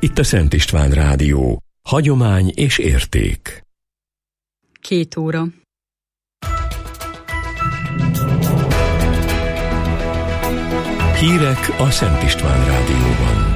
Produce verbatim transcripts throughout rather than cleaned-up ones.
Itt a Szent István Rádió. Hagyomány és érték. Két óra. Hírek a Szent István Rádióban.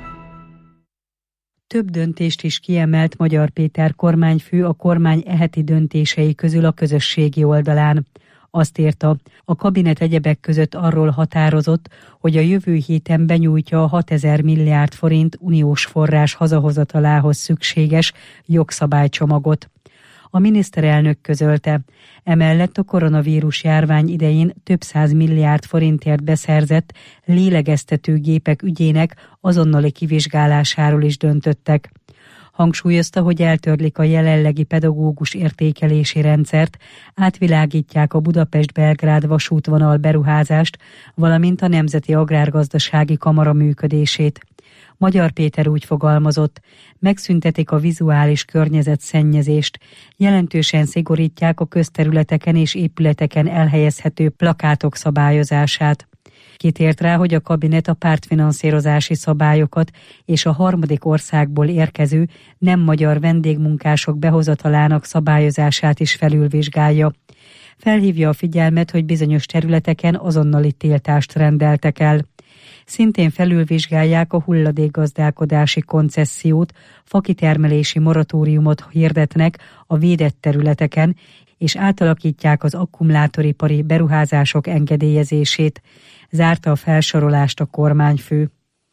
Több döntést is kiemelt Magyar Péter kormányfő a kormány eheti döntései közül a közösségi oldalán. Azt írta, a kabinet egyebek között arról határozott, hogy a jövő héten benyújtja a hatezer milliárd forint uniós forrás hazahozatalához szükséges jogszabálycsomagot. A miniszterelnök közölte, emellett a koronavírus járvány idején több száz milliárd forintért beszerzett lélegeztetőgépek ügyének azonnali kivizsgálásáról is döntöttek. Hangsúlyozta, hogy eltörlik a jelenlegi pedagógus értékelési rendszert, átvilágítják a Budapest-Belgrád vasútvonal beruházást, valamint a Nemzeti Agrárgazdasági Kamara működését. Magyar Péter úgy fogalmazott, megszüntetik a vizuális környezetszennyezést, jelentősen szigorítják a közterületeken és épületeken elhelyezhető plakátok szabályozását. Kitért rá, hogy a kabinet a pártfinanszírozási szabályokat és a harmadik országból érkező nem magyar vendégmunkások behozatalának szabályozását is felülvizsgálja. Felhívja a figyelmet, hogy bizonyos területeken azonnali tiltást rendeltek el. Szintén felülvizsgálják a hulladékgazdálkodási koncessziót, fakitermelési moratóriumot hirdetnek a védett területeken, és átalakítják az akkumulátoripari beruházások engedélyezését, zárta a felsorolást a kormányfő.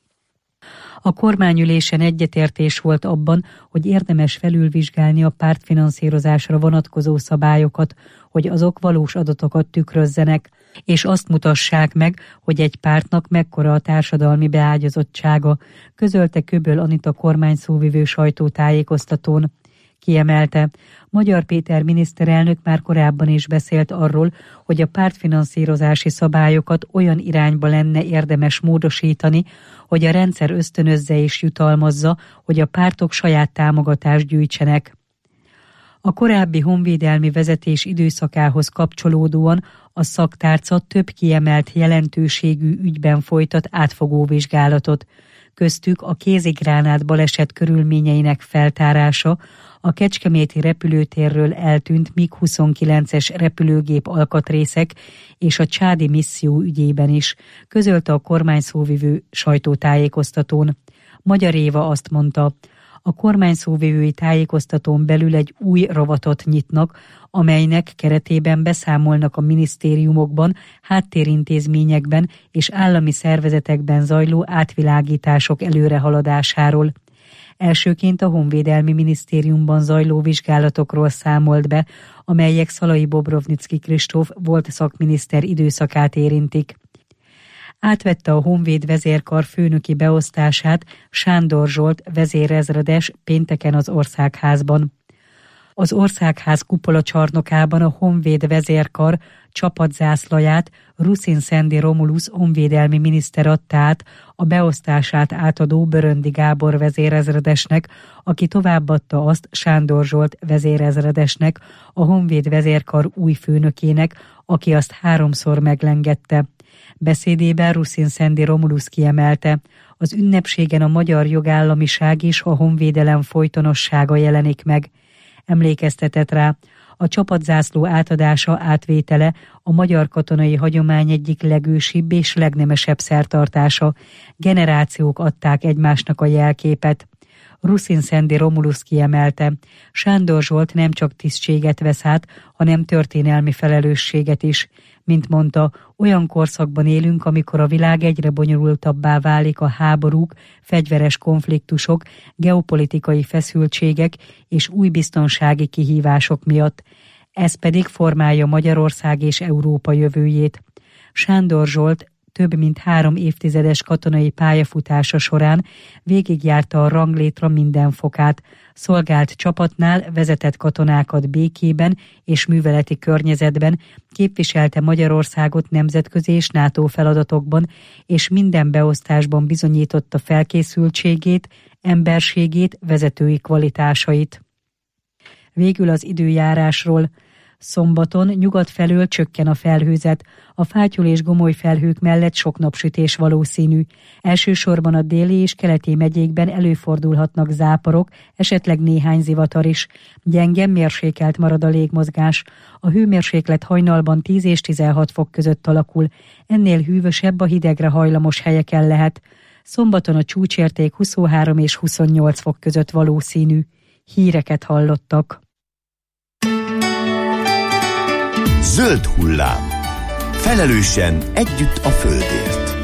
A kormányülésen egyetértés volt abban, hogy érdemes felülvizsgálni a pártfinanszírozásra vonatkozó szabályokat, hogy azok valós adatokat tükrözzenek, és azt mutassák meg, hogy egy pártnak mekkora a társadalmi beágyazottsága, közölte Köböl Anita kormányszóvivő sajtótájékoztatón. Kiemelte, Magyar Péter miniszterelnök már korábban is beszélt arról, hogy a pártfinanszírozási szabályokat olyan irányba lenne érdemes módosítani, hogy a rendszer ösztönözze és jutalmazza, hogy a pártok saját támogatást gyűjtsenek. A korábbi honvédelmi vezetés időszakához kapcsolódóan a szaktárca több kiemelt jelentőségű ügyben folytat átfogó vizsgálatot. Köztük a kézigránát baleset körülményeinek feltárása, a kecskeméti repülőtérről eltűnt mig huszonkilences repülőgép alkatrészek és a csádi misszió ügyében is, közölte a kormányszóvivő sajtótájékoztatón. Magyar Éva azt mondta, a kormányszóvivői tájékoztatón belül egy új rovatot nyitnak, amelynek keretében beszámolnak a minisztériumokban, háttérintézményekben és állami szervezetekben zajló átvilágítások előrehaladásáról. Elsőként a Honvédelmi Minisztériumban zajló vizsgálatokról számolt be, amelyek Szalai Bobrovnicki Kristóf volt szakminiszter időszakát érintik. Átvette a Honvéd vezérkar főnöki beosztását Sándor Zsolt vezérezredes pénteken az Országházban. Az Országház kupolacsarnokában a Honvéd vezérkar csapatzászlaját Ruszin Szendi Romulusz honvédelmi miniszter adta át a beosztását átadó Böröndi Gábor vezérezredesnek, aki továbbadta azt Sándor Zsolt vezérezredesnek, a Honvéd vezérkar új főnökének, aki azt háromszor meglengette. Beszédében Ruszin Szendi Romulusz kiemelte, az ünnepségen a magyar jogállamiság és a honvédelem folytonossága jelenik meg. Emlékeztetett rá, a csapatzászló átadása, átvétele a magyar katonai hagyomány egyik legősibb és legnemesebb szertartása. Generációk adták egymásnak a jelképet. Ruszin Szendi Romulusz kiemelte, Sándor Zsolt nem csak tisztséget vesz át, hanem történelmi felelősséget is. Mint mondta, olyan korszakban élünk, amikor a világ egyre bonyolultabbá válik a háborúk, fegyveres konfliktusok, geopolitikai feszültségek és új biztonsági kihívások miatt. Ez pedig formálja Magyarország és Európa jövőjét. Sándor Zsolt több mint három évtizedes katonai pályafutása során végigjárta a ranglétra minden fokát, szolgált csapatnál, vezetett katonákat békében és műveleti környezetben, képviselte Magyarországot nemzetközi és NATO feladatokban, és minden beosztásban bizonyította felkészültségét, emberségét, vezetői kvalitásait. Végül az időjárásról. Szombaton nyugat felől csökken a felhőzet, a fátyol és gomoly felhők mellett sok napsütés valószínű. Elsősorban a déli és keleti megyékben előfordulhatnak záporok, esetleg néhány zivatar is. Gyenge, mérsékelt marad a légmozgás. A hőmérséklet hajnalban tíz és tizenhat fok között alakul. Ennél hűvösebb a hidegre hajlamos helyeken lehet. Szombaton a csúcsérték huszonhárom és huszonnyolc fok között valószínű. Híreket hallottak. Zöld hullám. Felelősen együtt a földért.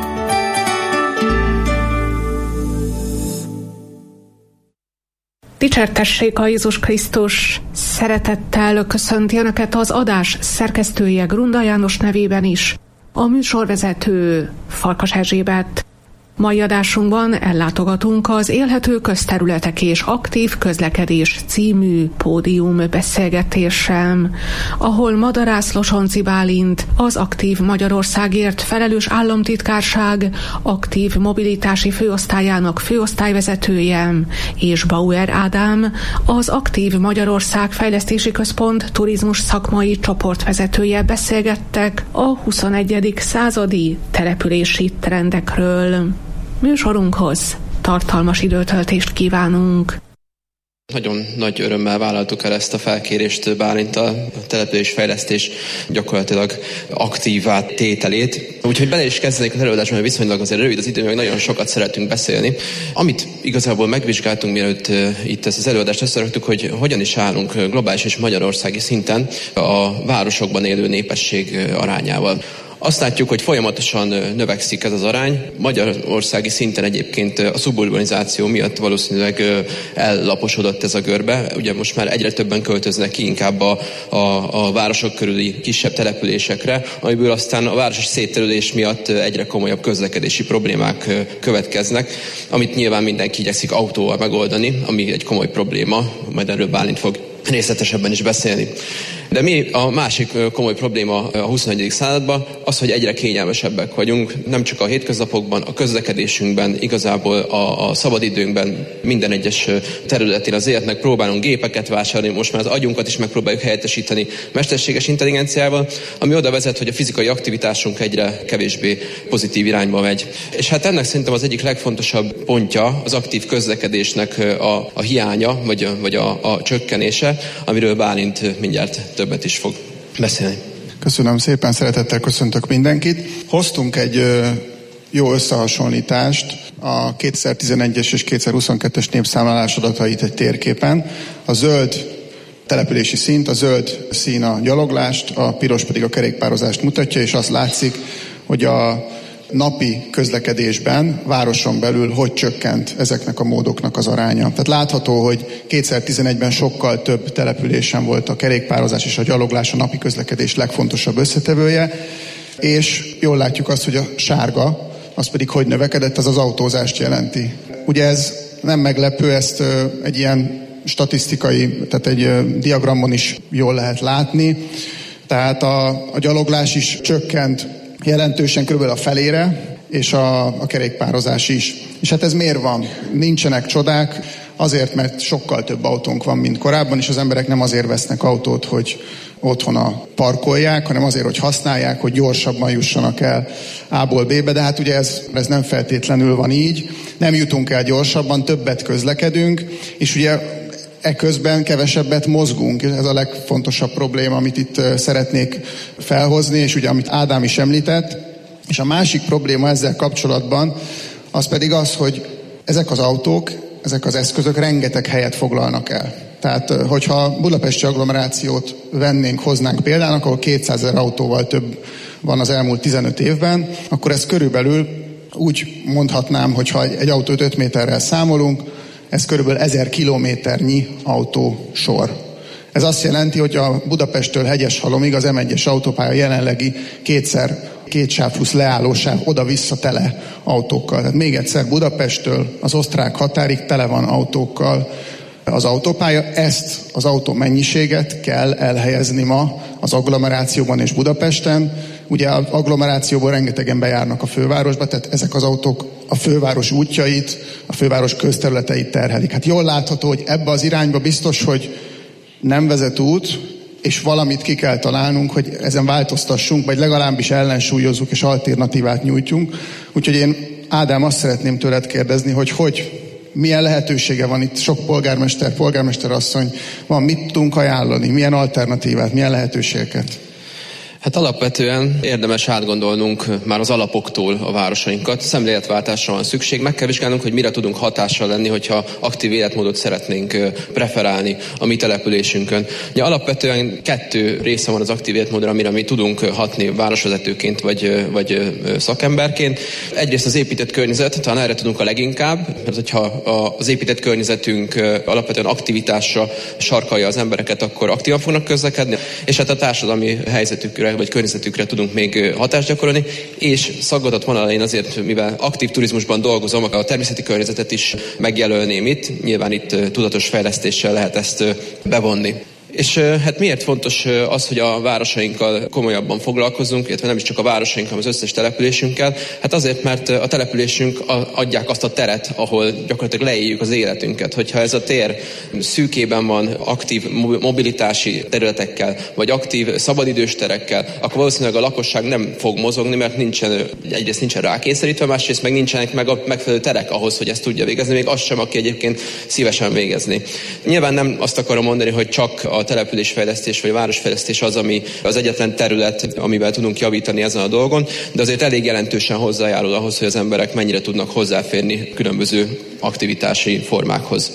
Dicsértessék a Jézus Krisztus! Szeretettel köszönti Önöket az adás szerkesztője Grunda János nevében is, a műsorvezető Farkas Erzsébet. Mai adásunkban ellátogatunk az Élhető közterületek és aktív közlekedés című pódium beszélgetésem, ahol Madarász Losonci Bálint, az Aktív Magyarországért felelős államtitkárság aktív mobilitási főosztályának főosztályvezetője, és Bauer Ádám, az Aktív Magyarország Fejlesztési Központ turizmus szakmai csoportvezetője beszélgettek a huszonegyedik századi települési trendekről. Műsorunkhoz tartalmas időtöltést kívánunk. Nagyon nagy örömmel vállaltuk el ezt a felkérést Bálinttal, a településfejlesztés gyakorlatilag aktívá tételét. Úgyhogy bele is kezdenék az előadásban, mert viszonylag azért rövid az idő, meg nagyon sokat szeretünk beszélni. Amit igazából megvizsgáltunk, mielőtt itt ezt az előadást összeraktuk, hogy hogyan is állunk globális és magyarországi szinten a városokban élő népesség arányával. Azt látjuk, hogy folyamatosan növekszik ez az arány. Magyarországi szinten egyébként a szuburbanizáció miatt valószínűleg ellaposodott ez a görbe. Ugye most már egyre többen költöznek ki inkább a, a, a városok körüli kisebb településekre, amiből aztán a városi szétterülés miatt egyre komolyabb közlekedési problémák következnek, amit nyilván mindenki igyekszik autóval megoldani, ami egy komoly probléma, majd erről Bálint fog részletesebben is beszélni. De mi a másik komoly probléma a huszonegyedik században az, hogy egyre kényelmesebbek vagyunk, nem csak a hétköznapokban, a közlekedésünkben, igazából a, a szabadidőnkben, minden egyes területén az életnek próbálunk gépeket vásárolni, most már az agyunkat is megpróbáljuk helyettesíteni mesterséges intelligenciával, ami oda vezet, hogy a fizikai aktivitásunk egyre kevésbé pozitív irányba megy. És hát ennek szerintem az egyik legfontosabb pontja az aktív közlekedésnek a, a hiánya, vagy, a, vagy a, a csökkenése, amiről Bálint mindjárt többet is fog beszélni. Köszönöm szépen, szeretettel köszöntök mindenkit. Hoztunk egy ö, jó összehasonlítást a kétezer-tizenegyes és kétezer-huszonkettes népszámlálás adatait egy térképen. A zöld települési szint, a zöld szín a gyaloglást, a piros pedig a kerékpározást mutatja, és azt látszik, hogy a napi közlekedésben, városon belül hogy csökkent ezeknek a módoknak az aránya. Tehát látható, hogy kétezer-tizenegyben sokkal több településen volt a kerékpározás és a gyaloglás a napi közlekedés legfontosabb összetevője, és jól látjuk azt, hogy a sárga, az pedig hogy növekedett, az az autózást jelenti. Ugye ez nem meglepő, ezt egy ilyen statisztikai, tehát egy diagramon is jól lehet látni. Tehát a, a gyaloglás is csökkent jelentősen kb. A felére, és a, a kerékpározás is. És hát ez miért van? Nincsenek csodák, azért, mert sokkal több autónk van, mint korábban, és az emberek nem azért vesznek autót, hogy otthon parkolják, hanem azért, hogy használják, hogy gyorsabban jussanak el A-ból B-be, de hát ugye ez, ez nem feltétlenül van így. Nem jutunk el gyorsabban, többet közlekedünk, és ugye eközben kevesebbet mozgunk. Ez a legfontosabb probléma, amit itt szeretnék felhozni, és ugye amit Ádám is említett. És a másik probléma ezzel kapcsolatban, az pedig az, hogy ezek az autók, ezek az eszközök rengeteg helyet foglalnak el. Tehát, hogyha budapesti agglomerációt vennénk, hoznánk példának, ahol kétszázezer autóval több van az elmúlt tizenöt évben, akkor ez körülbelül úgy mondhatnám, hogy ha egy autót öt méterrel számolunk, ez körülbelül ezer kilométernyi autósor. Ez azt jelenti, hogy a Budapesttől Hegyeshalomig az em egyes autópálya jelenlegi kétszer két sáv plusz leállósáv oda-vissza tele autókkal. Tehát még egyszer, Budapesttől az osztrák határig tele van autókkal az autópálya. Ezt az autó mennyiséget kell elhelyezni ma az agglomerációban és Budapesten. Ugye az agglomerációból rengetegen bejárnak a fővárosba, tehát ezek az autók a főváros útjait, a főváros közterületeit terhelik. Hát jól látható, hogy ebbe az irányba biztos, hogy nem vezet út, és valamit ki kell találnunk, hogy ezen változtassunk, vagy legalábbis ellensúlyozzuk és alternatívát nyújtjunk. Úgyhogy én, Ádám, azt szeretném tőled kérdezni, hogy hogy, milyen lehetősége van itt, sok polgármester, polgármester asszony van, mit tudunk ajánlani, milyen alternatívát, milyen lehetőségeket? Hát alapvetően érdemes átgondolnunk már az alapoktól a városainkat. Szemléletváltásra van szükség. Meg kell vizsgálnunk, hogy mire tudunk hatással lenni, hogyha aktív életmódot szeretnénk preferálni a mi településünkön. Ugye alapvetően kettő része van az aktív életmódra, amire mi tudunk hatni városvezetőként vagy, vagy szakemberként. Egyrészt az épített környezet, talán erre tudunk a leginkább, mert hogyha az épített környezetünk alapvetően aktivitásra sarkalja az embereket, akkor aktívan fognak közlekedni, és hát a társadalmi helyzetükre vagy környezetükre tudunk még hatást gyakorolni, és szaggatott vonal elején azért, mivel aktív turizmusban dolgozom, a természeti környezetet is megjelölném itt, nyilván itt tudatos fejlesztéssel lehet ezt bevonni. És hát miért fontos az, hogy a városainkkal komolyabban foglalkozunk, illetve nem is csak a városainkkal, hanem az összes településünkkel? Hát azért, mert a településünk adják azt a teret, ahol gyakorlatilag leéljük az életünket. Hogyha ez a tér szűkében van aktív mobilitási területekkel, vagy aktív szabadidős terekkel, akkor valószínűleg a lakosság nem fog mozogni, mert nincsen, egyrészt nincsen rákényszerítve, másrészt meg nincsenek meg a megfelelő terek ahhoz, hogy ezt tudja végezni, még az sem, aki egyébként szívesen végezni. Nyilván nem azt akarom mondani, hogy csak a településfejlesztés vagy a városfejlesztés az, ami az egyetlen terület, amivel tudunk javítani ezen a dolgon, de azért elég jelentősen hozzájárul ahhoz, hogy az emberek mennyire tudnak hozzáférni különböző aktivitási formákhoz.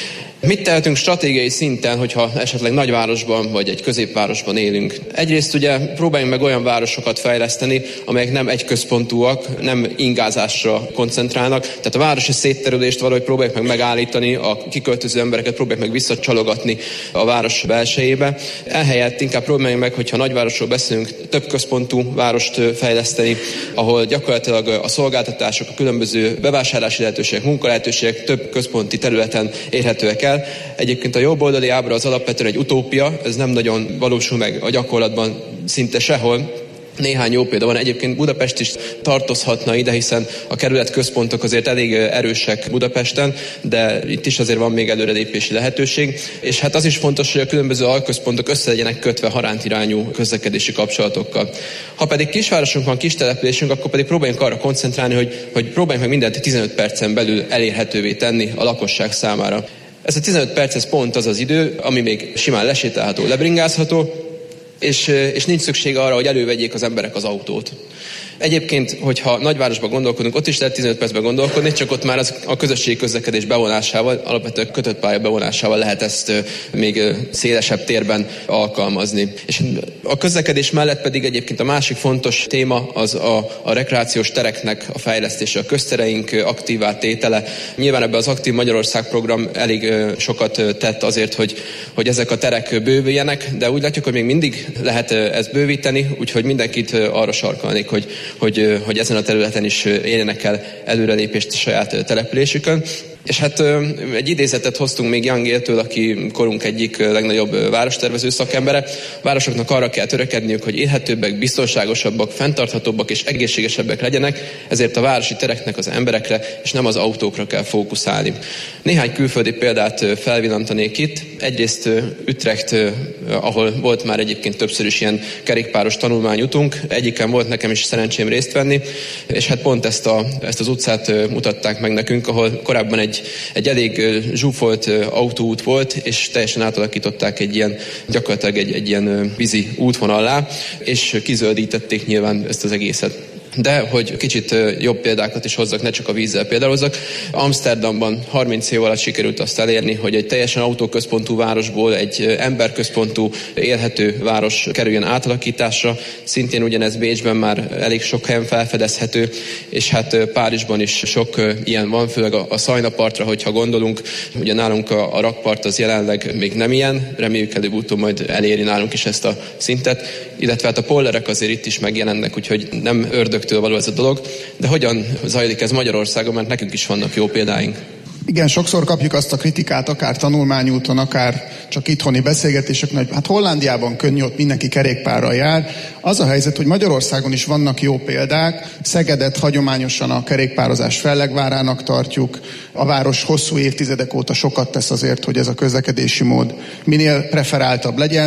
Mit tehetünk stratégiai szinten, hogyha esetleg nagyvárosban vagy egy középvárosban élünk? Egyrészt ugye próbáljunk meg olyan városokat fejleszteni, amelyek nem egyközpontúak, nem ingázásra koncentrálnak. Tehát a városi szétterülést valahogy próbáljuk meg megállítani, a kiköltöző embereket próbáljuk meg visszacsalogatni a város belsejébe. Ehelyett inkább próbáljunk meg, hogyha nagyvárosról beszélünk, több központú várost fejleszteni, ahol gyakorlatilag a szolgáltatások, a különböző bevásárlási lehetőségek, munkalehetőségek több központi területen érhetőek el. Egyébként a jobb oldali ábra az alapvetően egy utópia, ez nem nagyon valósul meg a gyakorlatban szinte sehol. Néhány jó példa van, egyébként Budapest is tartozhatna ide, hiszen a kerület központok azért elég erősek Budapesten, de itt is azért van még előrelépési lehetőség. És hát az is fontos, hogy a különböző alközpontok össze legyenek kötve harántirányú közlekedési kapcsolatokkal. Ha pedig kisvárosunk van, kis településünk, akkor pedig próbáljunk arra koncentrálni, hogy, hogy próbáljunk meg mindent tizenöt percen belül elérhetővé tenni a lakosság számára. Ez a tizenöt perc, ez pont az az idő, ami még simán lesétálható, lebringázható, és, és nincs szükség arra, hogy elővegyék az emberek az autót. Egyébként, hogyha nagyvárosban gondolkodunk, ott is lehet tizenöt percben gondolkodni, csak ott már az, a közösségi közlekedés bevonásával, alapvetően kötött pálya bevonásával lehet ezt még szélesebb térben alkalmazni. És a közlekedés mellett pedig egyébként a másik fontos téma az a, a rekreációs tereknek a fejlesztése, a köztereink aktívá tétele. Nyilván ebben az Aktív Magyarország program elég sokat tett azért, hogy, hogy ezek a terek bővüljenek, de úgy látjuk, hogy még mindig lehet ezt bővíteni, úgyhogy mindenkit arra sarkalnék, hogy Hogy, hogy ezen a területen is érjenek el előrelépést a saját településükön. És hát egy idézetet hoztunk még Young Éltől, aki korunk egyik legnagyobb várostervező szakembere. A városoknak arra kell törekedniük, hogy élhetőbbek, biztonságosabbak, fenntarthatóbbak és egészségesebbek legyenek, ezért a városi tereknek az emberekre és nem az autókra kell fókuszálni. Néhány külföldi példát felvillantanék itt. Egyrészt Utrecht, ahol volt már egyébként többször is ilyen kerékpáros tanulmányutunk. Egyiken volt nekem is szerencsém részt venni, és hát pont ezt, a, ezt az utcát mutatták meg nekünk, ahol korábban egy Egy elég zsúfolt autóút volt, és teljesen átalakították egy ilyen, gyakorlatilag egy, egy ilyen vízi útvonallá, és kizöldítették nyilván ezt az egészet. De hogy kicsit jobb példákat is hozzak, ne csak a vízzel például hozzak. Amsterdamban harminc év alatt sikerült azt elérni, hogy egy teljesen autóközpontú városból egy emberközpontú élhető város kerüljön átalakításra. Szintén ugyanez Bécsben már elég sok helyen felfedezhető, és hát Párizsban is sok ilyen van, főleg a, a Szajna partra, hogyha gondolunk. Ugye nálunk a, a rakpart az jelenleg még nem ilyen, reméljük előbb-utóbb majd eléri nálunk is ezt a szintet, illetve hát a pollerek azért itt is megjelennek, úgyhogy nem ördögtől való ez a dolog, de hogyan zajlik ez Magyarországon, mert nekünk is vannak jó példáink. Igen, sokszor kapjuk azt a kritikát, akár tanulmányúton, akár csak itthoni beszélgetéseken, hogy hát Hollandiában könnyű, ott mindenki kerékpárral jár. Az a helyzet, hogy Magyarországon is vannak jó példák. Szegedet hagyományosan a kerékpározás fellegvárának tartjuk. A város hosszú évtizedek óta sokat tesz azért, hogy ez a közlekedési mód minél preferáltabb legyen.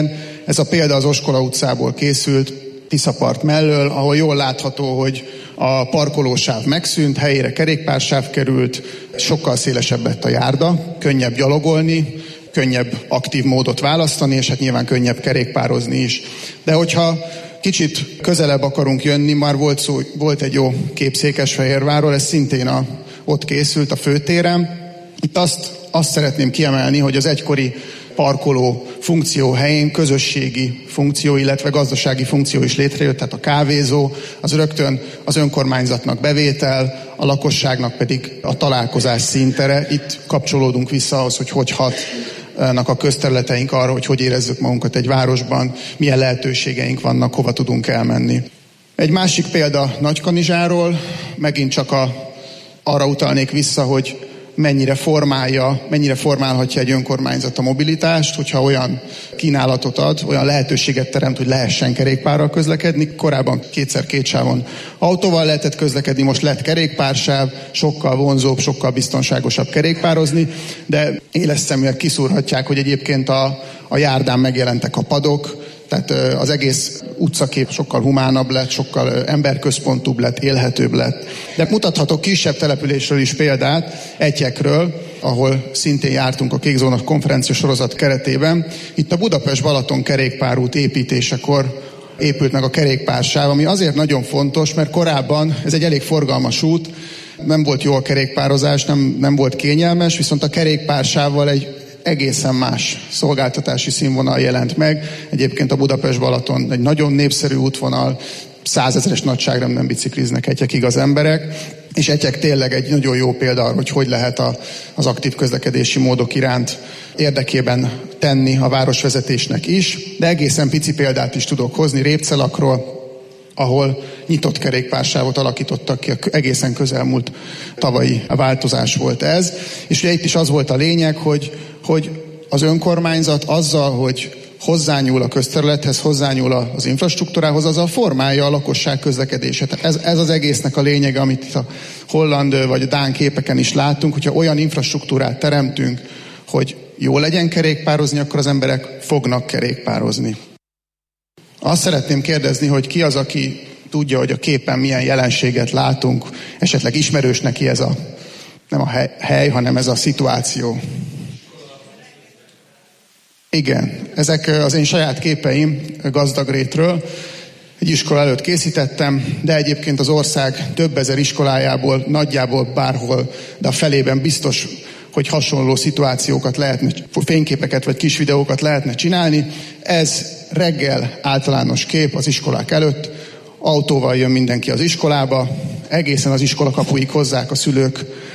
Ez a példa az Oskola utcából készült, Tiszapart mellől, ahol jól látható, hogy a parkolósáv megszűnt, helyére kerékpársáv került, sokkal szélesebb lett a járda, könnyebb gyalogolni, könnyebb aktív módot választani, és hát nyilván könnyebb kerékpározni is. De hogyha kicsit közelebb akarunk jönni, már volt, szó, volt egy jó kép Székesfehérvárról, ez szintén a, ott készült a főtéren. Itt azt, azt szeretném kiemelni, hogy az egykori parkoló funkció helyén közösségi funkció, illetve gazdasági funkció is létrejött, tehát a kávézó, az rögtön az önkormányzatnak bevétel, a lakosságnak pedig a találkozás színtere. Itt kapcsolódunk vissza ahhoz, hogy hogy hatnak a közterületeink arra, hogy hogy érezzük magunkat egy városban, milyen lehetőségeink vannak, hova tudunk elmenni. Egy másik példa Nagykanizsáról, megint csak a, arra utalnék vissza, hogy mennyire formálja, mennyire formálhatja egy önkormányzat a mobilitást, hogyha olyan kínálatot ad, olyan lehetőséget teremt, hogy lehessen kerékpárral közlekedni. Korábban kétszer két sávon autóval lehetett közlekedni, most lett kerékpársáv, sokkal vonzóbb, sokkal biztonságosabb kerékpározni, de éles szeműek kiszúrhatják, hogy egyébként a, a járdán megjelentek a padok, tehát az egész utcakép sokkal humánabb lett, sokkal emberközpontúbb lett, élhetőbb lett. De mutathatok kisebb településről is példát, Etyekről, ahol szintén jártunk a Kékzóna konferencia sorozat keretében. Itt a Budapest-Balaton kerékpárút építésekor épült meg a kerékpársáv, ami azért nagyon fontos, mert korábban ez egy elég forgalmas út, nem volt jó a kerékpározás, nem, nem volt kényelmes, viszont a kerékpársávval egy egészen más szolgáltatási színvonal jelent meg. Egyébként a Budapest-Balaton egy nagyon népszerű útvonal, százezeres nagyságrendben bicikliznek Etyekig az emberek, és Etyek tényleg egy nagyon jó példa arra, hogy hogy lehet a, az aktív közlekedési módok iránt érdekében tenni a városvezetésnek is, de egészen pici példát is tudok hozni Répcelakról, ahol nyitott kerékpársávot alakítottak ki, egészen közelmúlt tavalyi változás volt ez. És ugye itt is az volt a lényeg, hogy, hogy az önkormányzat azzal, hogy hozzányúl a közterülethez, hozzányúl az infrastruktúrához, azzal formálja a lakosság közlekedését. Ez, ez az egésznek a lényege, amit a holland vagy a dán képeken is látunk, hogyha olyan infrastruktúrát teremtünk, hogy jó legyen kerékpározni, akkor az emberek fognak kerékpározni. Azt szeretném kérdezni, hogy ki az, aki tudja, hogy a képen milyen jelenséget látunk, esetleg ismerős neki ez a, nem a hely, hely, hanem ez a szituáció. Igen, ezek az én saját képeim Gazdagrétről. Egy iskola előtt készítettem, de egyébként az ország több ezer iskolájából, nagyjából bárhol, de a felében biztos, hogy hasonló szituációkat lehetne, fényképeket vagy kis videókat lehetne csinálni. Ez reggel általános kép az iskolák előtt, autóval jön mindenki az iskolába, egészen az iskola kapuig hozzák a szülők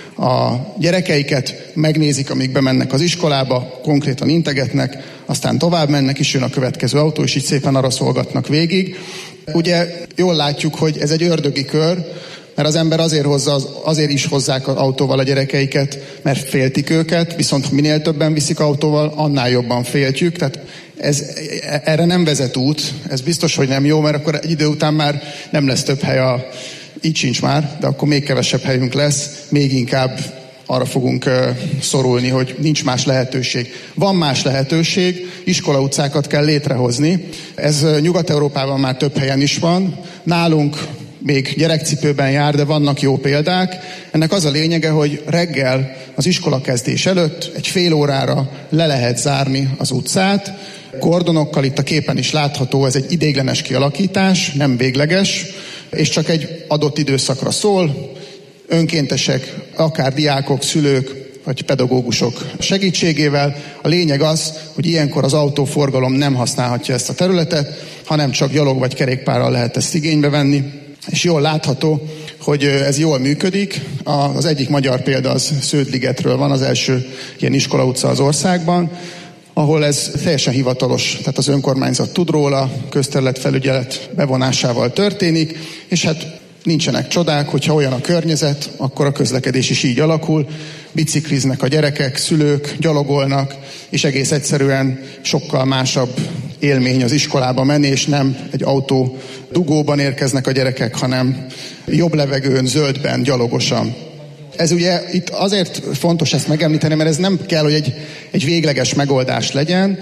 a gyerekeiket, megnézik, amíg bemennek az iskolába, konkrétan integetnek, aztán tovább mennek, is jön a következő autó, és így szépen arra szolgatnak végig. Ugye jól látjuk, hogy ez egy ördögi kör, mert az ember azért, hozza, azért is hozzák az autóval a gyerekeiket, mert féltik őket, viszont minél többen viszik autóval, annál jobban féltjük, tehát ez, erre nem vezet út, ez biztos, hogy nem jó, mert akkor egy idő után már nem lesz több hely, a, így sincs már, de akkor még kevesebb helyünk lesz, még inkább arra fogunk uh, szorulni, hogy nincs más lehetőség. Van más lehetőség, iskolautcákat kell létrehozni, ez uh, Nyugat-Európában már több helyen is van, nálunk még gyerekcipőben jár, de vannak jó példák. Ennek az a lényege, hogy reggel az iskolakezdés előtt egy fél órára le lehet zárni az utcát. Kordonokkal, itt a képen is látható, ez egy ideiglenes kialakítás, nem végleges, és csak egy adott időszakra szól. Önkéntesek, akár diákok, szülők, vagy pedagógusok segítségével. A lényeg az, hogy ilyenkor az autóforgalom nem használhatja ezt a területet, hanem csak gyalog vagy kerékpárral lehet ezt igénybe venni. És jól látható, hogy ez jól működik. Az egyik magyar példa az Sződ-ligetről van, az első ilyen iskolautca az országban, ahol ez teljesen hivatalos, tehát az önkormányzat tud róla, közterületfelügyelet bevonásával történik, és hát nincsenek csodák, hogyha olyan a környezet, akkor a közlekedés is így alakul, bicikliznek a gyerekek, szülők, gyalogolnak, és egész egyszerűen sokkal másabb élmény az iskolába menni, és nem egy autó dugóban érkeznek a gyerekek, hanem jobb levegőn, zöldben, gyalogosan. Ez ugye itt azért fontos ezt megemlíteni, mert ez nem kell, hogy egy, egy végleges megoldás legyen.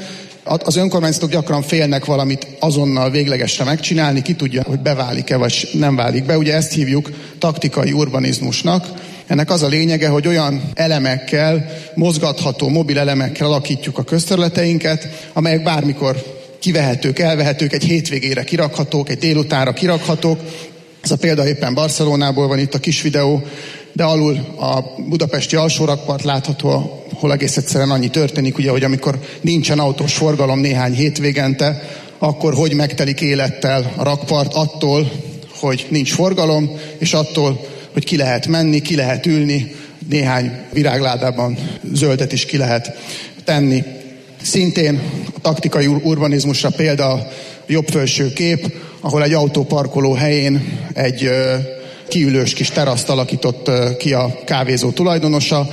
Az önkormányzatok gyakran félnek valamit azonnal véglegesre megcsinálni, ki tudja, hogy beválik-e vagy nem válik be. Ugye ezt hívjuk taktikai urbanizmusnak. Ennek az a lényege, hogy olyan elemekkel, mozgatható, mobil elemekkel alakítjuk a közterületeinket, amelyek bármikor kivehetők, elvehetők, egy hétvégére kirakhatók, egy délutánra kirakhatók. Ez a példa éppen Barcelonából van itt a kis videó, de alul a budapesti alsórakpart látható, hol egész egyszerűen annyi történik, ugye, hogy amikor nincsen autós forgalom néhány hétvégente, akkor hogy megtelik élettel a rakpart attól, hogy nincs forgalom, és attól, hogy ki lehet menni, ki lehet ülni, néhány virágládában zöldet is ki lehet tenni. Szintén a taktikai urbanizmusra példa a jobb felső kép, ahol egy autóparkoló helyén egy ö, kiülős kis teraszt alakított ö, ki a kávézó tulajdonosa.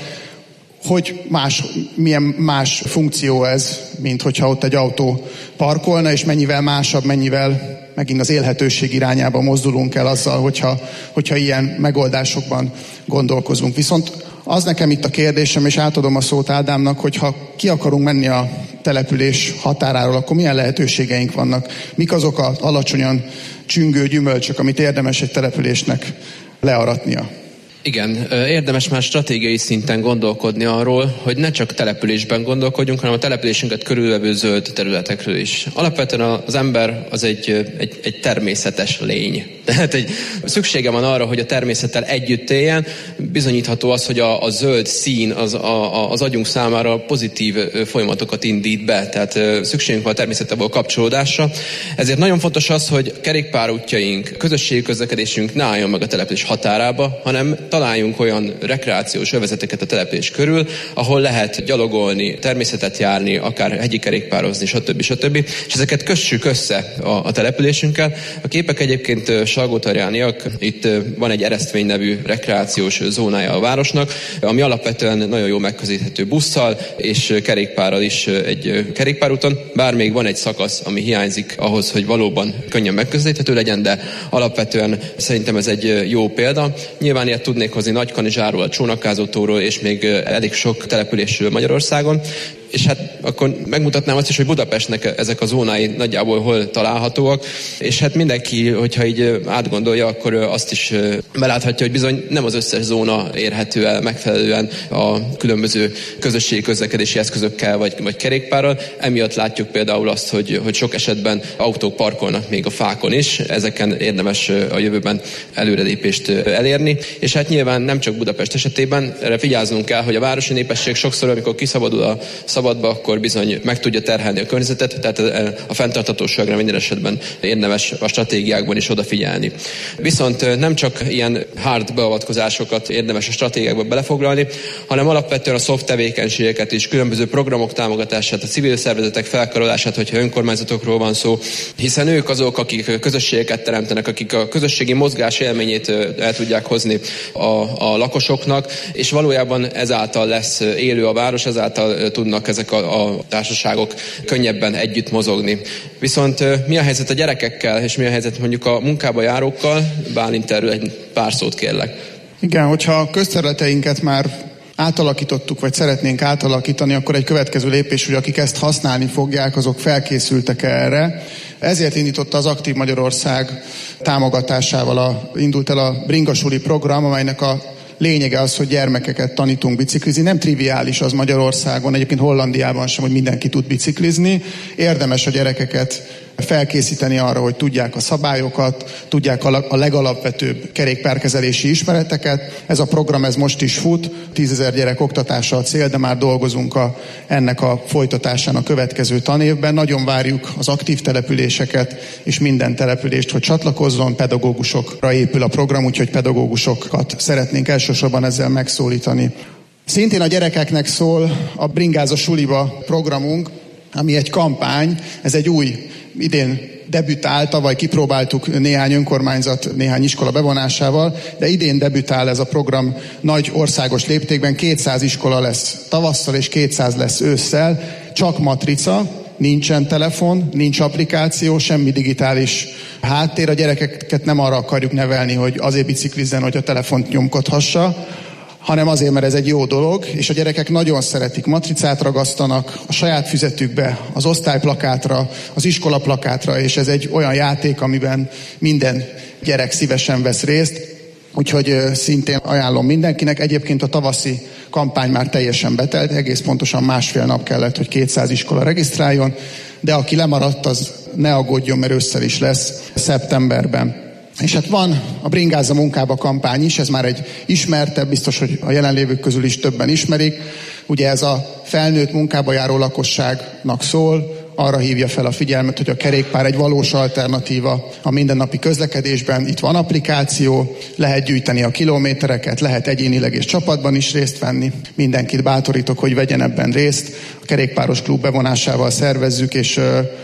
Hogy más, milyen más funkció ez, mint hogyha ott egy autó parkolna, és mennyivel másabb, mennyivel megint az élhetőség irányába mozdulunk el azzal, hogyha, hogyha ilyen megoldásokban gondolkozunk. Viszont az nekem itt a kérdésem, és átadom a szót Ádámnak, hogyha ki akarunk menni a település határáról, akkor milyen lehetőségeink vannak? Mik azok az alacsonyan csüngő gyümölcsök, amit érdemes egy településnek learatnia? Igen, érdemes már stratégiai szinten gondolkodni arról, hogy ne csak településben gondolkodjunk, hanem a településünket körülvevő zöld területekről is. Alapvetően az ember az egy, egy, egy természetes lény. Tehát egy, szüksége van arra, hogy a természettel együtt éljen. Bizonyítható az, hogy a, a zöld szín az, a, az agyunk számára pozitív folyamatokat indít be. Tehát szükségünk van a természettel való kapcsolódásra. Ezért nagyon fontos az, hogy kerékpárútjaink, közösségi közlekedésünk ne álljon meg a település határába, hanem találjunk olyan rekreációs övezeteket a település körül, ahol lehet gyalogolni, természetet járni, akár hegyi kerékpározni, stb. stb. És ezeket kössük össze a, a településünkkel. A képek egyébként salgótarjániak, itt van egy Eresztvény nevű rekreációs zónája a városnak, ami alapvetően nagyon jól megközelíthető busszal és kerékpárral is egy kerékpárúton, bár még van egy szakasz, ami hiányzik ahhoz, hogy valóban könnyen megközelíthető legyen, de alapvetően szerintem ez egy jó példa. Nyilván ilyet tudnék hozni Nagykanizsáról, a Csónakázótóról és még elég sok településről Magyarországon. És hát akkor megmutatnám azt is, hogy Budapestnek ezek a zónái nagyjából hol találhatóak, és hát mindenki, hogyha így átgondolja, akkor azt is beláthatja, hogy bizony nem az összes zóna érhető el megfelelően a különböző közösségi közlekedési eszközökkel vagy, vagy kerékpárral. Emiatt látjuk például azt, hogy, hogy sok esetben autók parkolnak még a fákon is, ezeken érdemes a jövőben előrelépést elérni, és hát nyilván nem csak Budapest esetében, erre vigyáznunk kell, hogy a városi népesség sokszor, amikor kiszabadul a szabadba, akkor bizony meg tudja terhelni a környezetet, tehát a fenntarthatóságra minden esetben érdemes a stratégiákban is odafigyelni. Viszont nem csak ilyen hard beavatkozásokat érdemes a stratégiákba belefoglalni, hanem alapvetően a soft tevékenységeket is, különböző programok támogatását, a civil szervezetek felkarolását, hogyha önkormányzatokról van szó, hiszen ők azok, akik közösségeket teremtenek, akik a közösségi mozgás élményét el tudják hozni a, a lakosoknak, és valójában ezáltal lesz élő a város, ezáltal tudnak ezek a, a társaságok könnyebben együtt mozogni. Viszont mi a helyzet a gyerekekkel, és mi a helyzet mondjuk a munkába járókkal? Bálint, erről egy pár szót kérlek. Igen, hogyha a közterületeinket már átalakítottuk, vagy szeretnénk átalakítani, akkor egy következő lépés, hogy akik ezt használni fogják, azok felkészültek erre. Ezért indította az Aktív Magyarország támogatásával a, indult el a Bringasuli program, amelynek a lényege az, hogy gyermekeket tanítunk biciklizni. Nem triviális az Magyarországon, egyébként Hollandiában sem, hogy mindenki tud biciklizni. Érdemes a gyerekeket felkészíteni arra, hogy tudják a szabályokat, tudják a legalapvetőbb kerékpárkezelési ismereteket. Ez a program ez most is fut, tízezer gyerek oktatása a cél, de már dolgozunk a, ennek a folytatásán a következő tanévben. Nagyon várjuk az aktív településeket és minden települést, hogy csatlakozzon, pedagógusokra épül a program, úgyhogy pedagógusokat szeretnénk elsősorban ezzel megszólítani. Szintén a gyerekeknek szól a Bringáz a suliba programunk, ami egy kampány, ez egy új, idén debütál, tavaly kipróbáltuk néhány önkormányzat, néhány iskola bevonásával, de idén debütál ez a program nagy országos léptékben, kétszáz iskola lesz tavasszal és kétszáz lesz ősszel, csak matrica, nincsen telefon, nincs applikáció, semmi digitális háttér, a gyerekeket nem arra akarjuk nevelni, hogy azért biciklizzen, hogy a telefont nyomkodhassa, hanem azért, mert ez egy jó dolog, és a gyerekek nagyon szeretik, matricát ragasztanak a saját füzetükbe, az osztályplakátra, az iskolaplakátra, és ez egy olyan játék, amiben minden gyerek szívesen vesz részt, úgyhogy szintén ajánlom mindenkinek. Egyébként a tavaszi kampány már teljesen betelt, egész pontosan másfél nap kellett, hogy kétszáz iskola regisztráljon, de aki lemaradt, az ne aggódjon, mert ősszel is lesz szeptemberben. És hát van a Bringázza munkába kampány is, ez már egy ismertebb, biztos, hogy a jelenlévők közül is többen ismerik. Ugye ez a felnőtt munkába járó lakosságnak szól, arra hívja fel a figyelmet, hogy a kerékpár egy valós alternatíva a mindennapi közlekedésben. Itt van applikáció, lehet gyűjteni a kilométereket, lehet egyénileg és csapatban is részt venni. Mindenkit bátorítok, hogy vegyen ebben részt. A kerékpáros klub bevonásával szervezzük, és,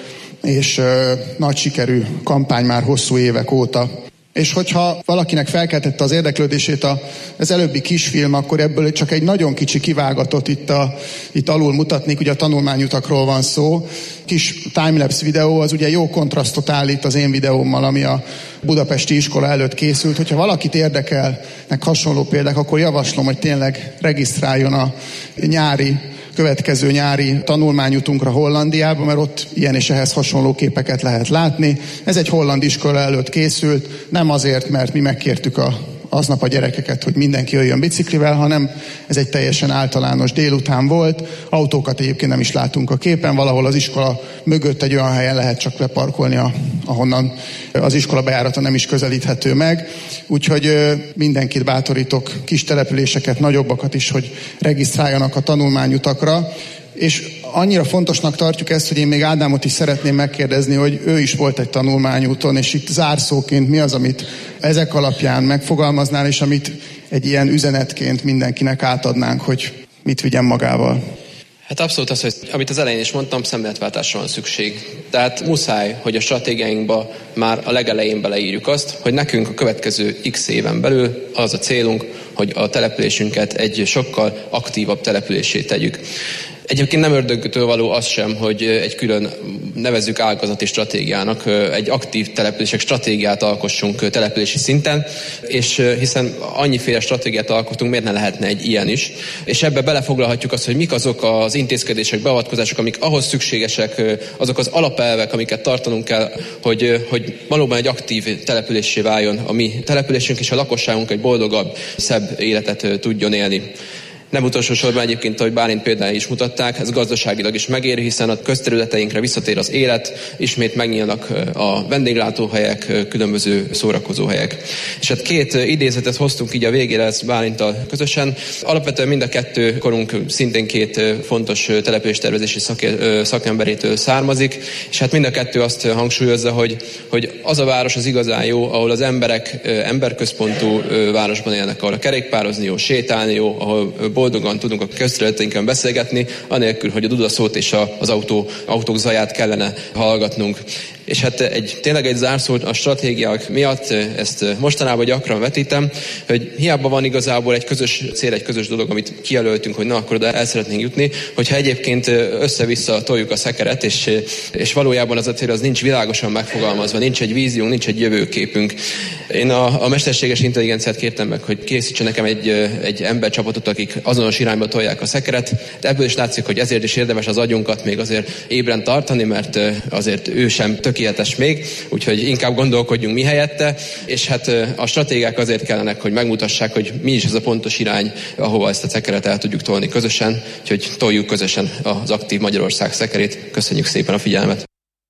és nagy sikerű kampány már hosszú évek óta. És hogyha valakinek felkeltette az érdeklődését a, az előbbi kisfilm, akkor ebből csak egy nagyon kicsi kivágatot itt, a, itt alul mutatnék, ugye a tanulmányutakról van szó. Kis timelapse videó, az ugye jó kontrasztot állít az én videómmal, ami a budapesti iskola előtt készült. Hogyha valakit érdekelnek hasonló példák, akkor javaslom, hogy tényleg regisztráljon a nyári következő nyári tanulmányutunkra Hollandiába, mert ott ilyen és ehhez hasonló képeket lehet látni. Ez egy holland iskola előtt készült, nem azért, mert mi megkértük a, aznap a gyerekeket, hogy mindenki jöjjön biciklivel, hanem ez egy teljesen általános délután volt. Autókat egyébként nem is látunk a képen, valahol az iskola mögött egy olyan helyen lehet csak leparkolni, a, ahonnan az iskola bejárata nem is közelíthető meg. Úgyhogy mindenkit bátorítok, kis településeket, nagyobbakat is, hogy regisztráljanak a tanulmányutakra. És annyira fontosnak tartjuk ezt, hogy én még Ádámot is szeretném megkérdezni, hogy ő is volt egy tanulmányúton, és itt zárszóként mi az, amit ezek alapján megfogalmaznál, és amit egy ilyen üzenetként mindenkinek átadnánk, hogy mit vigyen magával. Hát abszolút az, hogy amit az elején is mondtam, szemléletváltásra van szükség. Tehát muszáj, hogy a stratégiáinkba már a legelején beleírjuk azt, hogy nekünk a következő x éven belül az a célunk, hogy a településünket egy sokkal aktívabb településé tegyük. Egyébként nem ördögtől való az sem, hogy egy külön nevezzük ágazati stratégiának, egy aktív települések stratégiát alkossunk települési szinten, és hiszen annyiféle stratégiát alkotunk, miért ne lehetne egy ilyen is. És ebbe belefoglalhatjuk azt, hogy mik azok az intézkedések, beavatkozások, amik ahhoz szükségesek, azok az alapelvek, amiket tartanunk kell, hogy, hogy valóban egy aktív településé váljon a mi településünk, és a lakosságunk egy boldogabb, szebb életet tudjon élni. Nem utolsó sorban egyébként, ahogy Bálint például is mutatták, ez gazdaságilag is megér, hiszen a közterületeinkre visszatér az élet, ismét megnyílnak a vendéglátóhelyek, különböző szórakozóhelyek. És hát két idézetet hoztunk így a végére, ezt Bálinttal közösen. Alapvetően mind a kettő korunk szintén két fontos településtervezési szakemberétől származik, és hát mind a kettő azt hangsúlyozza, hogy, hogy az a város az igazán jó, ahol az emberek emberközpontú városban élnek, ahol a kerékpározni jó, sétálni jó, ahol boldogan tudunk a közterületeinken beszélgetni, anélkül, hogy a dudaszót és a, az autó, autók zaját kellene hallgatnunk. És hát egy, tényleg egy zárszó a stratégiák miatt, ezt mostanában gyakran vetítem, hogy hiába van igazából egy közös cél, egy közös dolog, amit kijelöltünk, hogy na, akkor oda el szeretnénk jutni, hogyha egyébként össze-vissza toljuk a szekeret, és, és valójában az a cél az nincs világosan megfogalmazva, nincs egy víziónk, nincs egy jövőképünk. Én a, a mesterséges intelligenciát kértem meg, hogy készítsen nekem egy, egy embercsapatot, akik azonos irányba tolják a szekeret. De ebből is látszik, hogy ezért is érdemes az agyunkat még azért ébren tartani, mert azért ő sem tökéletes még, úgyhogy inkább gondolkodjunk mi helyette, és hát a stratégiák azért kellenek, hogy megmutassák, hogy mi is ez a pontos irány, ahova ezt a szekeret el tudjuk tolni közösen, úgyhogy toljuk közösen az aktív Magyarország szekerét. Köszönjük szépen a figyelmet!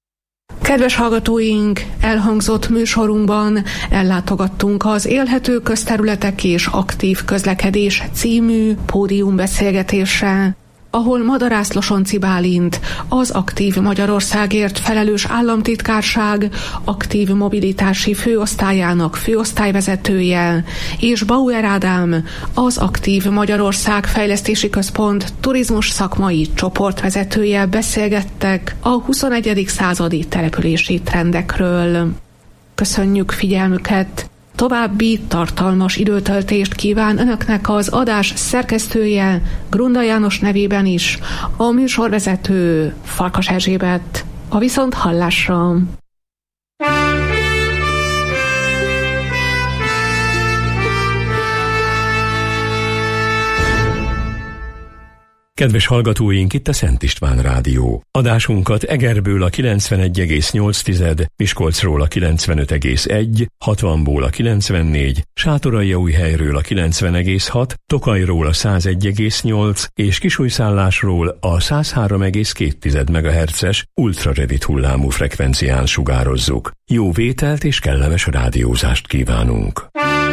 Kedves hallgatóink, elhangzott műsorunkban ellátogattunk az Élhető közterületek és aktív közlekedés című pódiumbeszélgetésre, ahol Madarász Losonczy Bálint, az Aktív Magyarországért felelős államtitkárság aktív mobilitási főosztályának főosztályvezetője, és Bauer Ádám, az Aktív Magyarország Fejlesztési Központ turizmus szakmai csoportvezetője beszélgettek a huszonegyedik századi települési trendekről. Köszönjük figyelmüket! További tartalmas időtöltést kíván önöknek az adás szerkesztője, Grunda János nevében is, a műsorvezető Farkas Erzsébet. A viszont hallásra! Kedves hallgatóink, itt a Szent István Rádió. Adásunkat Egerből a kilencvenegy egész nyolc, Miskolcról a kilencvenöt egész egy, hatvanból a kilencvennégy, Sátoraljaújhelyről a kilencven egész hat, Tokajról a százegy egész nyolc és Kisújszállásról a száz három egész két megahertzes ultrarövid hullámú frekvencián sugározzuk. Jó vételt és kellemes rádiózást kívánunk!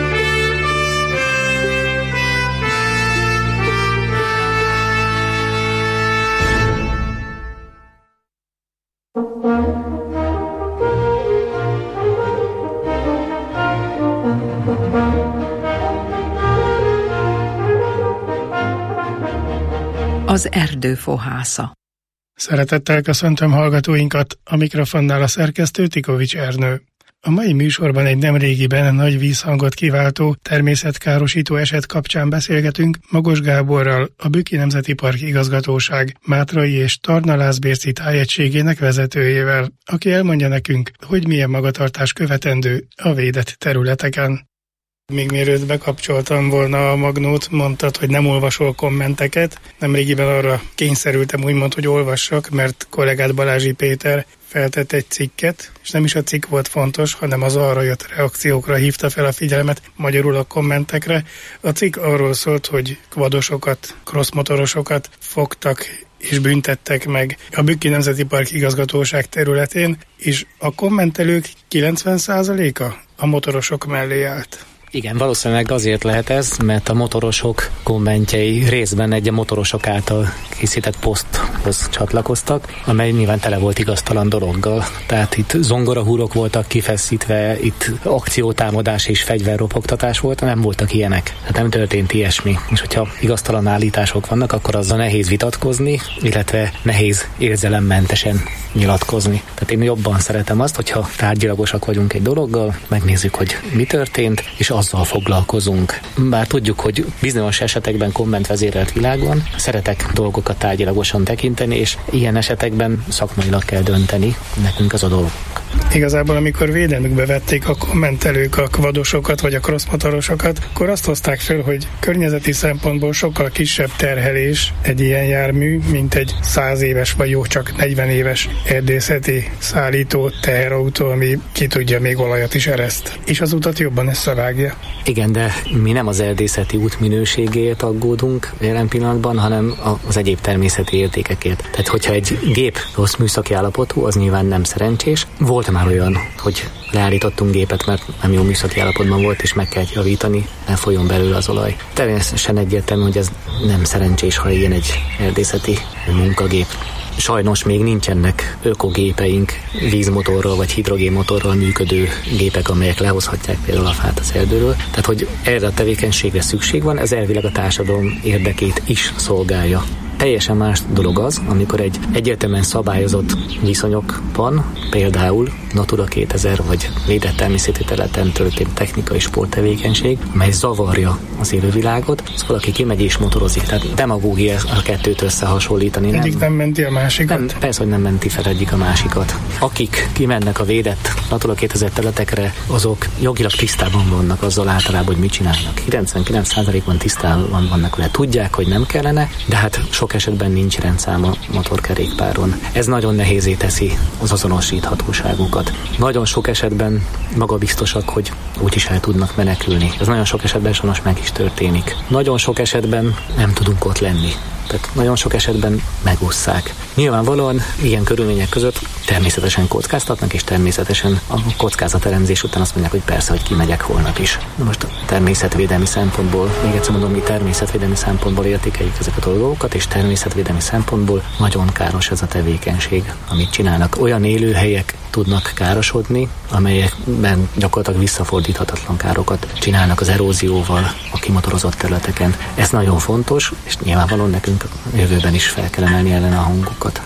Az erdő fohásza. Szeretettel köszöntöm hallgatóinkat, a mikrofonnál a szerkesztő Tikovics Ernő. A mai műsorban egy nemrégiben nagy vízhangot kiváltó természetkárosító eset kapcsán beszélgetünk Magos Gáborral, a Bükki Nemzeti Park Igazgatóság Mátrai és Tarnalászbérci tájegységének vezetőjével, aki elmondja nekünk, hogy milyen magatartás követendő a védett területeken. Még mielőtt bekapcsoltam volna a magnót, mondtad, hogy nem olvasol kommenteket. Nemrégiben arra kényszerültem úgymond, hogy olvassak, mert kollégád Balázsi Péter feltett egy cikket, és nem is a cikk volt fontos, hanem az arra jött reakciókra hívta fel a figyelmet, magyarul a kommentekre. A cikk arról szólt, hogy kvadosokat, crossmotorosokat fogtak és büntettek meg a Bükki Nemzeti Park Igazgatóság területén, és a kommentelők kilencven százaléka a motorosok mellé állt. Igen, valószínűleg azért lehet ez, mert a motorosok kommentjei részben egy a motorosok által készített poszthoz csatlakoztak, amely nyilván tele volt igaztalan dologgal. Tehát itt zongorahúrok voltak kifeszítve, itt akciótámadás és fegyverropogtatás volt, nem voltak ilyenek. Tehát nem történt ilyesmi. És hogyha igaztalan állítások vannak, akkor azzal nehéz vitatkozni, illetve nehéz érzelemmentesen nyilatkozni. Tehát én jobban szeretem azt, hogyha tárgyilagosak vagyunk egy dologgal, megnézzük, hogy mi történt, és azzal foglalkozunk. Bár tudjuk, hogy bizonyos esetekben kommentvezérelt világ van, szeretek dolgokat tárgyilagosan tekinteni, és ilyen esetekben szakmailag kell dönteni, nekünk az a dolog. Igazából, amikor védelmükbe vették a kommentelők a kvadosokat vagy a crossmotorosokat, akkor azt hozták fel, hogy környezeti szempontból sokkal kisebb terhelés egy ilyen jármű, mint egy száz éves vagy jó csak negyven éves erdészeti szállító teherautó, ami ki tudja, még olajat is ereszt. És az utat jobban összevágja. Igen, de mi nem az erdészeti út minőségéért aggódunk jelen pillanatban, hanem az egyéb természeti értékekért. Tehát, hogyha egy gép rossz műszaki állapotú, az nyilván nem szerencsés. Volt már olyan, hogy leállítottunk gépet, mert nem jó műszaki állapotban volt, és meg kell javítani, ne folyjon belőle az olaj. Természetesen egyértelmű, hogy ez nem szerencsés, ha ilyen egy erdészeti munkagép. Sajnos még nincsenek ökogépeink, vízmotorral vagy hidrogénmotorral működő gépek, amelyek lehozhatják például a fát az erdőről. Tehát, hogy erre a tevékenységre szükség van, ez elvileg a társadalom érdekét is szolgálja. Teljesen más dolog az, amikor egy egyértelműen szabályozott viszonyokban, például Natura kétezer vagy védett természeti területen történt technikai sporttevékenység, amely zavarja az élővilágot, az valaki kimegy és motorozik. Tehát demagógia a kettőt összehasonlítani. Egyik nem, nem menti a másikat? Nem, persze, hogy nem menti fel egyik a másikat. Akik kimennek a védett Natura kétezer területekre, azok jogilag tisztában vannak azzal általában, hogy mit csinálnak. kilencvenkilenc százalékban tisztában vannak, hogy tudják, hogy nem kellene, de hát sok esetben nincs rendszám a motorkerékpáron. Ez nagyon nehézé teszi az azonosíthatóságukat. Nagyon sok esetben magabiztosak, hogy úgyis el tudnak menekülni. Ez nagyon sok esetben sajnos meg is történik. Nagyon sok esetben nem tudunk ott lenni. Tehát nagyon sok esetben megússzák. Nyilvánvalóan ilyen körülmények között természetesen kockáztatnak, és természetesen a kockázatelemzés után azt mondják, hogy persze, hogy kimegyek holnap is. Na most a természetvédelmi szempontból, még egyszer mondom, mi természetvédelmi szempontból értékeljük ezeket a dolgokat, és természetvédelmi szempontból nagyon káros ez a tevékenység, amit csinálnak. Olyan élőhelyek tudnak károsodni, amelyekben gyakorlatilag visszafordíthatatlan károkat csinálnak az erózióval a kimotorozott területeken. Ez nagyon fontos, és nyilvánvalóan nekünk a jövőben is fel kell emelni ellen a hangokat.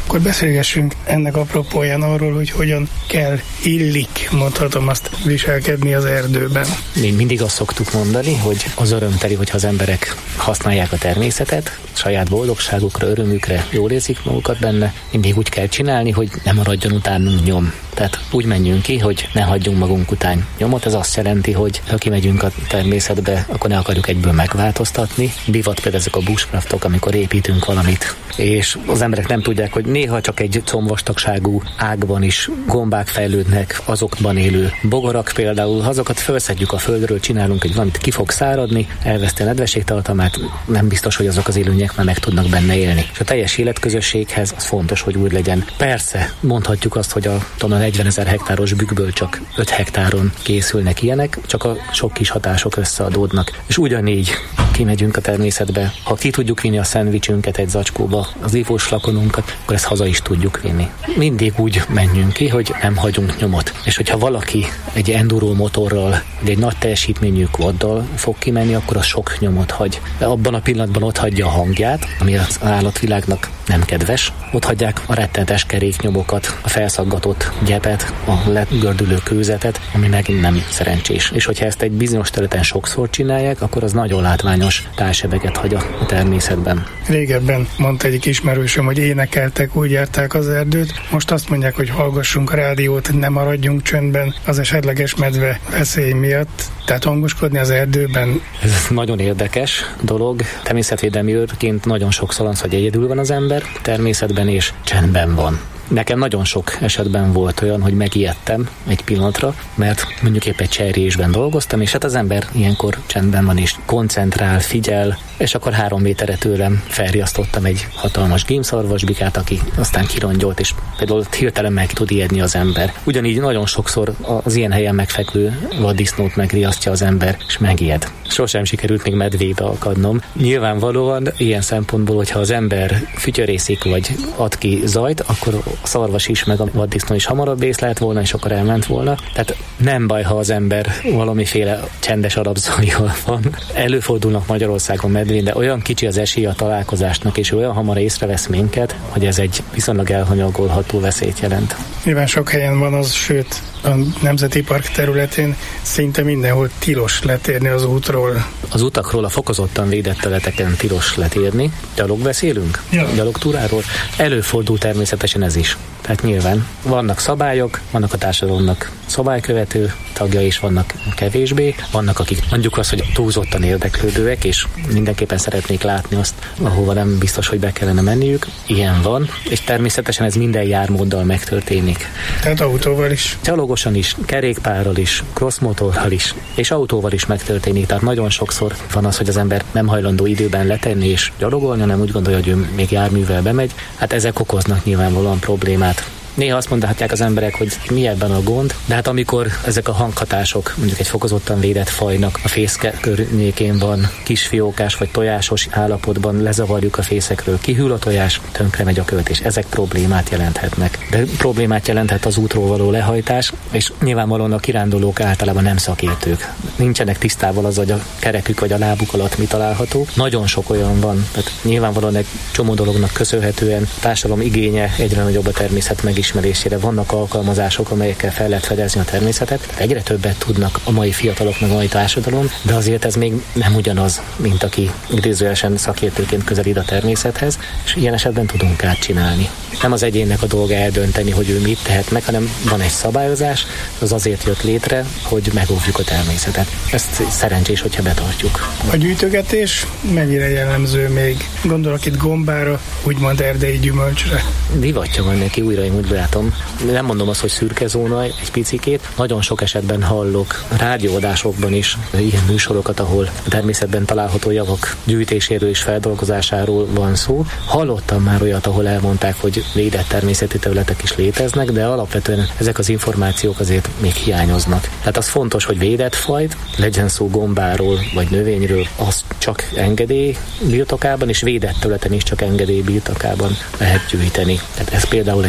Akkor beszélgessünk ennek apropóján arról, hogy hogyan kell, illik, mondhatom azt, viselkedni az erdőben. Mi mindig azt szoktuk mondani, hogy az örömteli, hogyha az emberek használják a természetet, saját boldogságukra, örömükre, jól érzik magukat benne, mindig úgy kell csinálni, hogy ne maradjon utánunk nyom. Tehát úgy menjünk ki, hogy ne hagyjunk magunk után nyomot. Ez azt jelenti, hogy ha kimegyünk a természetbe, akkor ne akarjuk egyből megváltoztatni. Divat például ezek a bushcraftok, amikor építünk valamit, és az emberek nem tudják, hogy néha csak egy combvastagságú ágban is gombák fejlődnek, azokban élő bogarak például, azokat felszedjük a földről, csinálunk egy valamit, ki fog száradni, elveszti a nedvességtartalmát, nem biztos, hogy azok az élőlények már meg tudnak benne élni. És a teljes életközösséghez az fontos, hogy úgy legyen. Persze, mondhatjuk azt, hogy a negyvenezer hektáros bükkből csak öt hektáron készülnek ilyenek, csak a sok kis hatások összeadódnak. És ugyanígy kimegyünk a természetbe, ha ki tudjuk vinni a szendvicsünket egy zacskóba, az ivós flakonunkat, akkor ezt haza is tudjuk vinni. Mindig úgy menjünk ki, hogy nem hagyunk nyomot. És hogyha valaki egy enduro motorral, vagy egy nagy teljesítményű quaddal fog kimenni, akkor az sok nyomot hagy. De abban a pillanatban ott hagyja a hangját, ami az állatvilágnak nem kedves. Ott hagyják a rettenetes keréknyomokat, a felszaggatott gyepet, a legördülő kőzetet, ami megint nem szerencsés. És hogyha ezt egy bizonyos területen sokszor csinálják, akkor az nagyon látványos tálsebeket hagy a természetben. Régebben mondta egyik ismerősöm, hogy énekeltek, úgy járták az erdőt. Most azt mondják, hogy hallgassunk a rádiót, ne maradjunk csöndben az esetleges medve veszély miatt. Tehát hangoskodni az erdőben. Ez nagyon érdekes dolog. Természetvédelmi őrként nagyon sokszor az, hogy egyedül van az ember természetben, és csendben van. Nekem nagyon sok esetben volt olyan, hogy megijedtem egy pillanatra, mert mondjuk épp egy cserjésben dolgoztam, és hát az ember ilyenkor csendben van és koncentrál, figyel, és akkor három méterre tőlem felriasztottam egy hatalmas gémszarvasbikát, aki aztán kirongyolt, és például hirtelen meg tud ijedni az ember. Ugyanígy nagyon sokszor az ilyen helyen megfekvő vaddisznót megriasztja az ember, és megijed. Sosem sikerült még medvébe akadnom. Nyilvánvalóan ilyen szempontból, hogyha az ember fütyörészik vagy ad ki zajt, akkor a szarvas is, meg a vaddisznó is hamarabb észlelt volna, és akkor elment volna. Tehát nem baj, ha az ember valamiféle csendes alapzajjal van. Előfordulnak Magyarországon medvén, de olyan kicsi az esély a találkozásnak, és olyan hamar észrevesz minket, hogy ez egy viszonylag elhanyagolható veszélyt jelent. Nyilván sok helyen van az, sőt, a Nemzeti Park területén szinte mindenhol tilos letérni az útról. Az utakról, a fokozottan védett területeken tilos letérni. Gyalog beszélünk? Ja. Gyalogtúráról? Előfordul természetesen ez is. Tehát nyilván vannak szabályok, vannak a társadalomnak szabálykövető tagja is, vannak kevésbé. Vannak, akik mondjuk azt, hogy túlzottan érdeklődőek, és mindenképpen szeretnék látni azt, ahova nem biztos, hogy be kellene menniük. Ilyen van, és természetesen ez minden jármóddal megtörténik. Tehát autóval is. Gyalogosan is, kerékpárral is, crossmotorral is, és autóval is megtörténik. Tehát nagyon sokszor van az, hogy az ember nem hajlandó időben letenni és gyalogolni, hanem úgy gondolja, hogy ő még járművel bemegy. Hát ezek okoznak nyilvánvalóan problémát. Néha azt mondhatják az emberek, hogy mi ebben a gond, de hát amikor ezek a hanghatások mondjuk egy fokozottan védett fajnak a fészke környékén van, kisfiókás vagy tojásos állapotban, lezavarjuk a fészekről, kihűl a tojás, tönkre megy a költ, és ezek problémát jelenthetnek. De problémát jelenthet az útról való lehajtás, és nyilvánvalóan a kirándulók általában nem szakértők. Nincsenek tisztával az, hogy a kerekük vagy a lábuk alatt mi található. Nagyon sok olyan van, tehát nyilvánvalóan egy csomó dolognak köszönhetően társadalom igénye egyre nagyobb a természet meg ismerésére. Vannak alkalmazások, amelyekkel fel lehet fedezni a természetet. Egyre többet tudnak a mai fiatalok, meg a mai társadalom, de azért ez még nem ugyanaz, mint aki idézőjelesen szakértőként közelít a természethez, és ilyen esetben tudunk átcsinálni. Nem az egyénnek a dolga eldönteni, hogy ő mit tehet meg, hanem van egy szabályozás, az azért jött létre, hogy megóvjuk a természetet. Ezt szerencsés, hogyha betartjuk. A gyűjtögetés mennyire jellemző még? Gondolok itt gombára, úgymond erdei gyümölcsre. Divatja van neki, újra én úgy látom. Nem mondom azt, hogy szürke zóna egy picikét. Nagyon sok esetben hallok rádióadásokban is ilyen műsorokat, ahol a természetben található javak gyűjtéséről és feldolgozásáról van szó. Hallottam már olyat, ahol elmondták, hogy védett természeti területek is léteznek, de alapvetően ezek az információk azért még hiányoznak. Tehát az fontos, hogy védett fajt, legyen szó gombáról vagy növényről, az csak engedély birtokában, és védett területen is csak engedély birtokában lehet gyűjteni. Tehát ez például egy fontos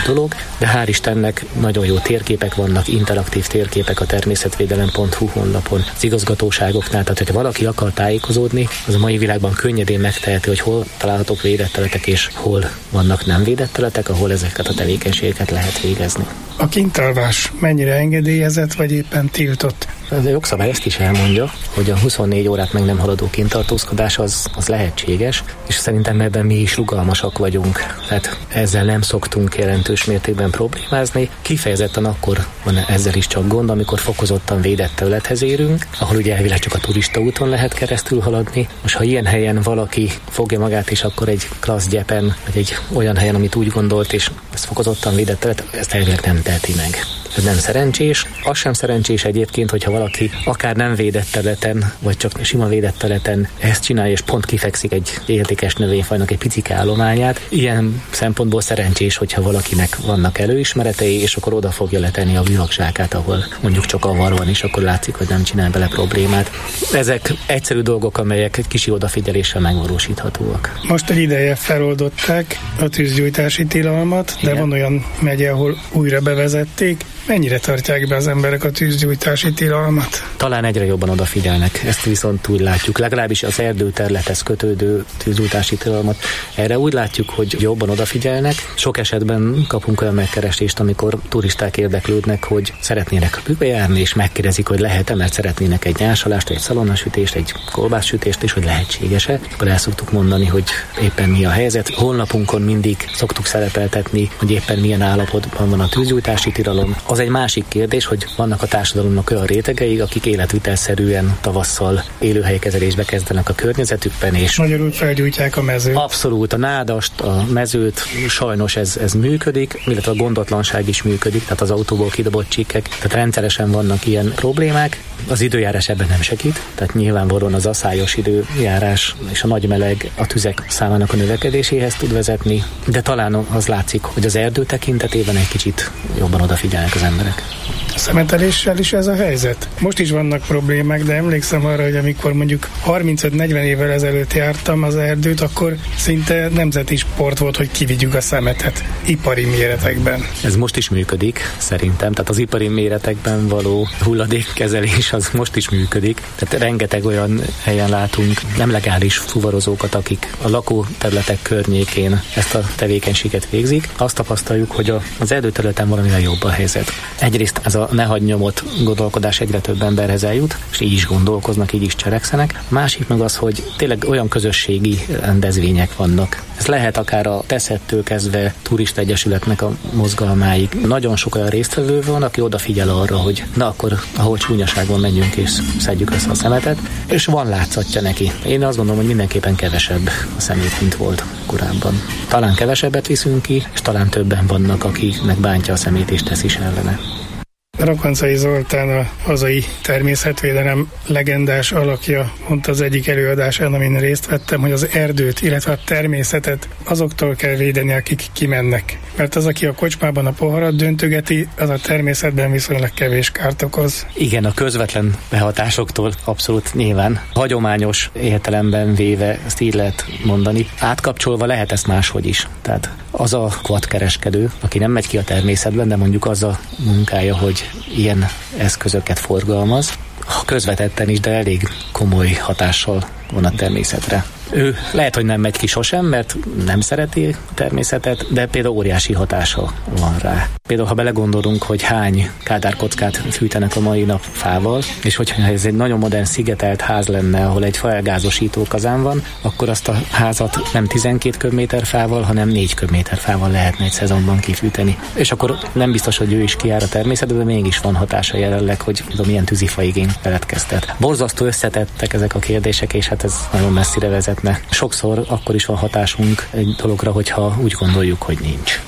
dolog, de hál' Istennek nagyon jó térképek vannak, interaktív térképek a természetvédelem pont hu honlapon, az igazgatóságoknál, tehát hogyha valaki akar tájékozódni, az a mai világban könnyedén megteheti, hogy hol találhatók védett területek és hol vannak nem védett területek, ahol ezeket a tevékenységeket lehet végezni. A kintalvás mennyire engedélyezett, vagy éppen tiltott? A jogszabály ezt is elmondja, hogy a huszonnégy órát meg nem haladó kintartózkodás az, az lehetséges, és szerintem ebben mi is rugalmasak vagyunk. Tehát ezzel nem szoktunk jelentős mértékben problémázni. Kifejezetten akkor van ezzel is csak gond, amikor fokozottan védett területhez érünk, ahol ugye elvileg csak a turista úton lehet keresztül haladni. Most ha ilyen helyen valaki fogja magát, és akkor egy klassz gyepen, vagy egy olyan helyen, amit úgy gondolt, és ez fokozottan védett terület, ezt elvileg nem teheti meg. Ez nem szerencsés. Az sem szerencsés egyébként, hogyha valaki akár nem védett területen, vagy csak sima védett területen ezt csinálja, és pont kifekszik egy értékes növényfajnak egy picike állományát. Ilyen szempontból szerencsés, hogyha valakinek vannak előismeretei, és akkor oda fogja letenni a villagzsákát, ahol mondjuk csak avar van, és akkor látszik, hogy nem csinál bele problémát. Ezek egyszerű dolgok, amelyek egy kicsi odafigyeléssel megvalósíthatóak. Most egy ideje feloldották a tűzgyújtási tilalmat, de igen, van olyan megye, ahol újra bevezették. Mennyire tartják be az emberek a tűzgyújtási tilalmat? Talán egyre jobban odafigyelnek, ezt viszont úgy látjuk. Legalábbis az erdőterülethez kötődő tűzgyújtási tilalmat. Erre úgy látjuk, hogy jobban odafigyelnek. Sok esetben kapunk olyan megkeresést, amikor turisták érdeklődnek, hogy szeretnének bükkbe járni, és megkérdezik, hogy lehet-e, mert szeretnének egy nyársalást, egy szalonnasütést, egy kolbászsütést, és hogy lehetséges-e. Akkor el szoktuk mondani, hogy éppen mi a helyzet. Honlapunkon mindig szoktuk szerepeltetni, hogy éppen milyen állapotban van a tűzgyújtási tilalom. Az egy másik kérdés, hogy vannak a társadalomnak olyan rétegei, akik életvitelszerűen tavasszal élőhelykezelésbe kezdenek a környezetükben, és magyarul felgyújtják a mezőt. Abszolút, a nádast, a mezőt, sajnos ez, ez működik, illetve a gondotlanság is működik, tehát az autóból kidobott csíkek, tehát rendszeresen vannak ilyen problémák. Az időjárás ebben nem segít, tehát nyilvánvalóan az aszályos időjárás és a nagy meleg a tüzek számának a növekedéséhez tud vezetni, de talán az látszik, hogy az erdő tekintetében egy kicsit jobban odafigyelnek az emberek. A szemeteléssel is ez a helyzet? Most is vannak problémák, de emlékszem arra, hogy amikor mondjuk harmincöt-negyven évvel ezelőtt jártam az erdőt, akkor szinte nemzeti sport volt, hogy kivigyük a szemetet ipari méretekben. Ez most is működik, szerintem, tehát az ipari méretekben való hulladékkezelés az most is működik. Tehát rengeteg olyan helyen látunk nem legális fuvarozókat, akik a lakóterületek környékén ezt a tevékenységet végzik. Azt tapasztaljuk, hogy az erdőterületen valamivel jobb a helyzet. Egyrészt ez a ne hagyd nyomot gondolkodás egyre több emberhez eljut, és így is gondolkoznak, így is cselekszenek. Másik meg az, hogy tényleg olyan közösségi rendezvények vannak. Ez lehet akár a teszettől kezdve turista egyesületnek a mozgalmáig. Nagyon sok olyan résztvevő van, aki odafigyel arra, hogy na akkor, ahol csúnyaságon menjünk és szedjük össze a szemetet, és van látszatja neki. Én azt gondolom, hogy mindenképpen kevesebb a szemét, mint volt korábban. Talán kevesebbet viszünk ki, és talán többen vannak, akiknek bántja a szemét és tesz is ellene. Rakoncai Zoltán, a hazai természetvédelem legendás alakja, mondta az egyik előadásán, amin részt vettem, hogy az erdőt, illetve a természetet azoktól kell védeni, akik kimennek. Mert az, aki a kocsmában a poharat döntögeti, az a természetben viszonylag kevés kárt okoz. Igen, a közvetlen behatásoktól abszolút nyilván. Hagyományos értelemben véve ezt így lehet mondani. Átkapcsolva lehet ezt máshogy is. Tehát az a kvadkereskedő, aki nem megy ki a természetben, de mondjuk az a munkája, hogy ilyen eszközöket forgalmaz, közvetetten is, de elég komoly hatással van a természetre. Ő lehet, hogy nem megy ki sosem, mert nem szereti a természetet, de például óriási hatása van rá. Például, ha belegondolunk, hogy hány kádárkockát fűtenek a mai nap fával, és hogyha ez egy nagyon modern szigetelt ház lenne, ahol egy felgázosító kazán van, akkor azt a házat nem tizenkét köbméter fával, hanem négy köbméter fával lehetne egy szezonban kifűteni. És akkor nem biztos, hogy ő is kijár a természetbe, de mégis van hatása jelenleg, hogy milyen tűzifaigény keletkeztet. Borzasztó összetettek ezek a kérdések, és hát ez nagyon messzire vezetne. Sokszor akkor is van hatásunk egy dologra, hogyha úgy gondoljuk, hogy nincs.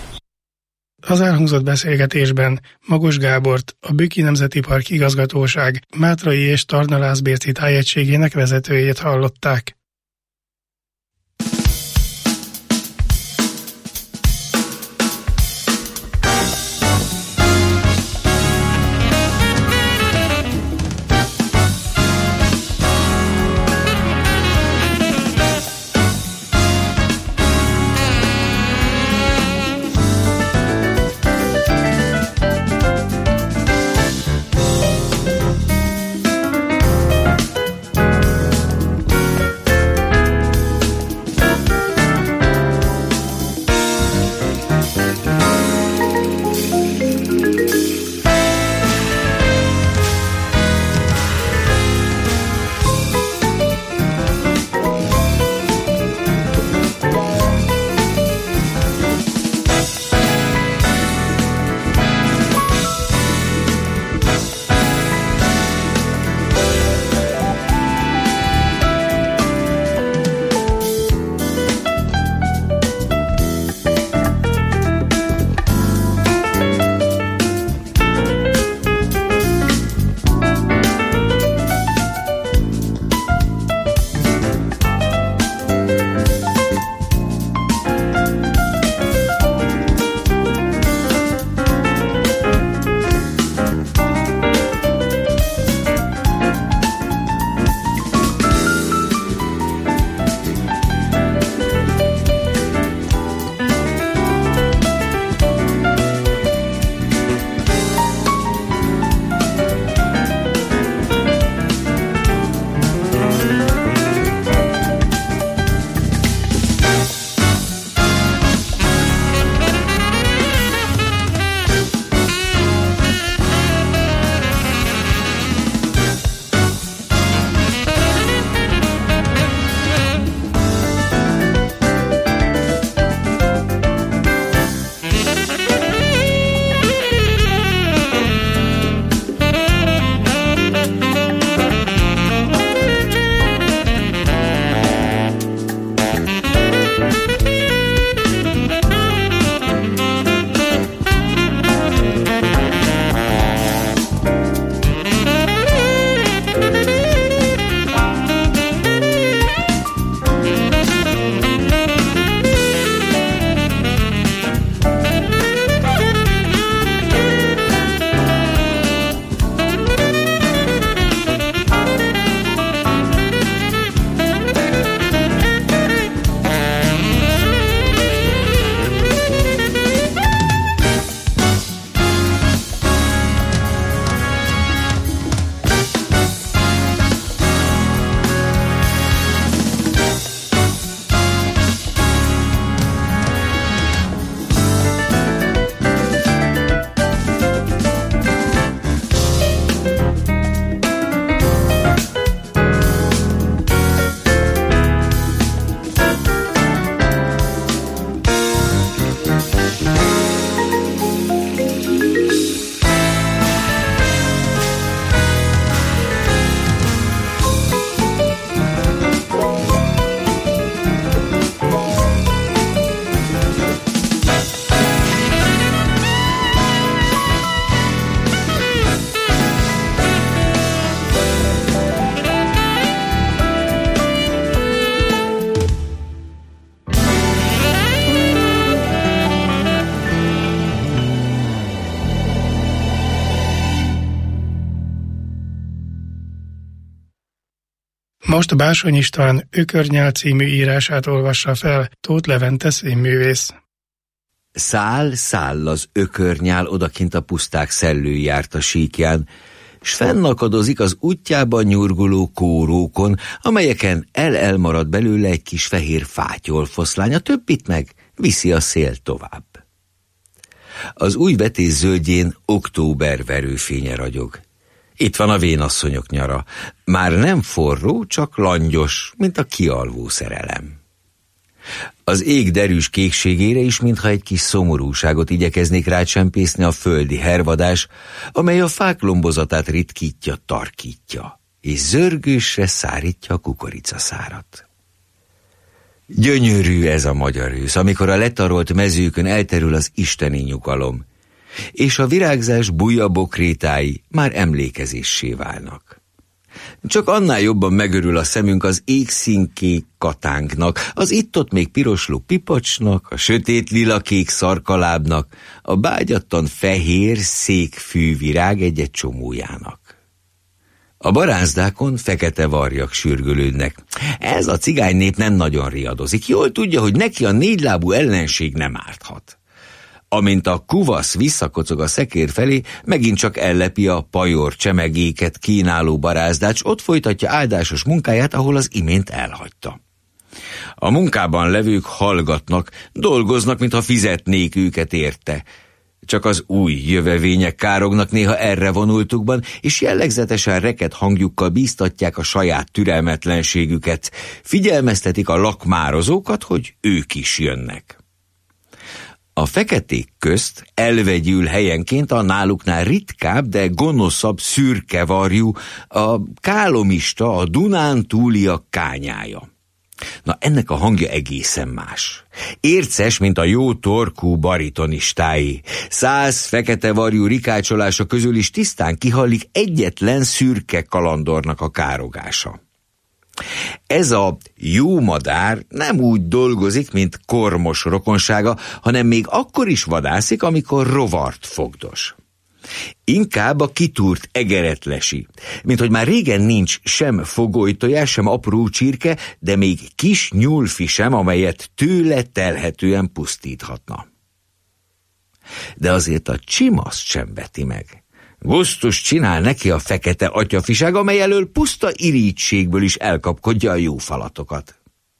Az elhangzott beszélgetésben Magos Gábort, a Bükki Nemzeti Park Igazgatóság Mátrai és Tarnalászbérci tájegységének vezetőjét hallották. Most Bársony István Ökörnyál című írását olvassa fel Tóth Levente színművész. Szál, száll az ökörnyál odakint a puszták szellő járt a síkján, s fennakadozik az útjában nyurguló kórókon, amelyeken el-elmarad belőle egy kis fehér fátyolfoszlány, a többit meg viszi a szél tovább. Az új vetés zöldjén október verőfénye ragyog. Itt van a vénasszonyok nyara. Már nem forró, csak langyos, mint a kialvó szerelem. Az ég derűs kékségére is, mintha egy kis szomorúságot igyekeznék rácsempészni a földi hervadás, amely a fák lombozatát ritkítja, tarkítja, és zörgősre szárítja a kukoricaszárat. Gyönyörű ez a magyar ősz, amikor a letarolt mezőkön elterül az isteni nyugalom, és a virágzás buja bokrétái már emlékezéssé válnak. Csak annál jobban megörül a szemünk az égszínkék katánknak, az itt-ott még pirosló pipacsnak, a sötét lilakék szarkalábnak, a bágyattan fehér székfűvirág egy-egy csomójának. A barázdákon fekete varjak sürgölődnek. Ez a cigánynép nem nagyon riadozik. Jól tudja, hogy neki a négylábú ellenség nem árthat. Amint a kuvasz visszakocog a szekér felé, megint csak ellepi a pajor csemegéket kínáló barázdát, s ott folytatja áldásos munkáját, ahol az imént elhagyta. A munkában levők hallgatnak, dolgoznak, mintha fizetnék őket érte. Csak az új jövevények kárognak néha erre vonultukban, és jellegzetesen reket hangjukkal bíztatják a saját türelmetlenségüket, figyelmeztetik a lakmározókat, hogy ők is jönnek. A feketék közt elvegyül helyenként a náluknál ritkább, de gonoszabb szürkevarjú, a kálomista, a Dunán túliak kányája. Na, ennek a hangja egészen más. Érces, mint a jó torkú baritonistái. Száz fekete varjú rikácsolása közül is tisztán kihallik egyetlen szürke kalandornak a károgása. Ez a jó madár nem úgy dolgozik, mint kormos rokonsága, hanem még akkor is vadászik, amikor rovart fogdos. Inkább a kitúrt egeret lesi, mint hogy már régen nincs sem fogolytojás, sem apró csirke, de még kis nyúlfi sem, amelyet tőle telhetően pusztíthatna. De azért a csimaszt sem veti meg. Gusztus csinál neki a fekete atyafiság, amely elől puszta irítségből is elkapkodja a jó falatokat.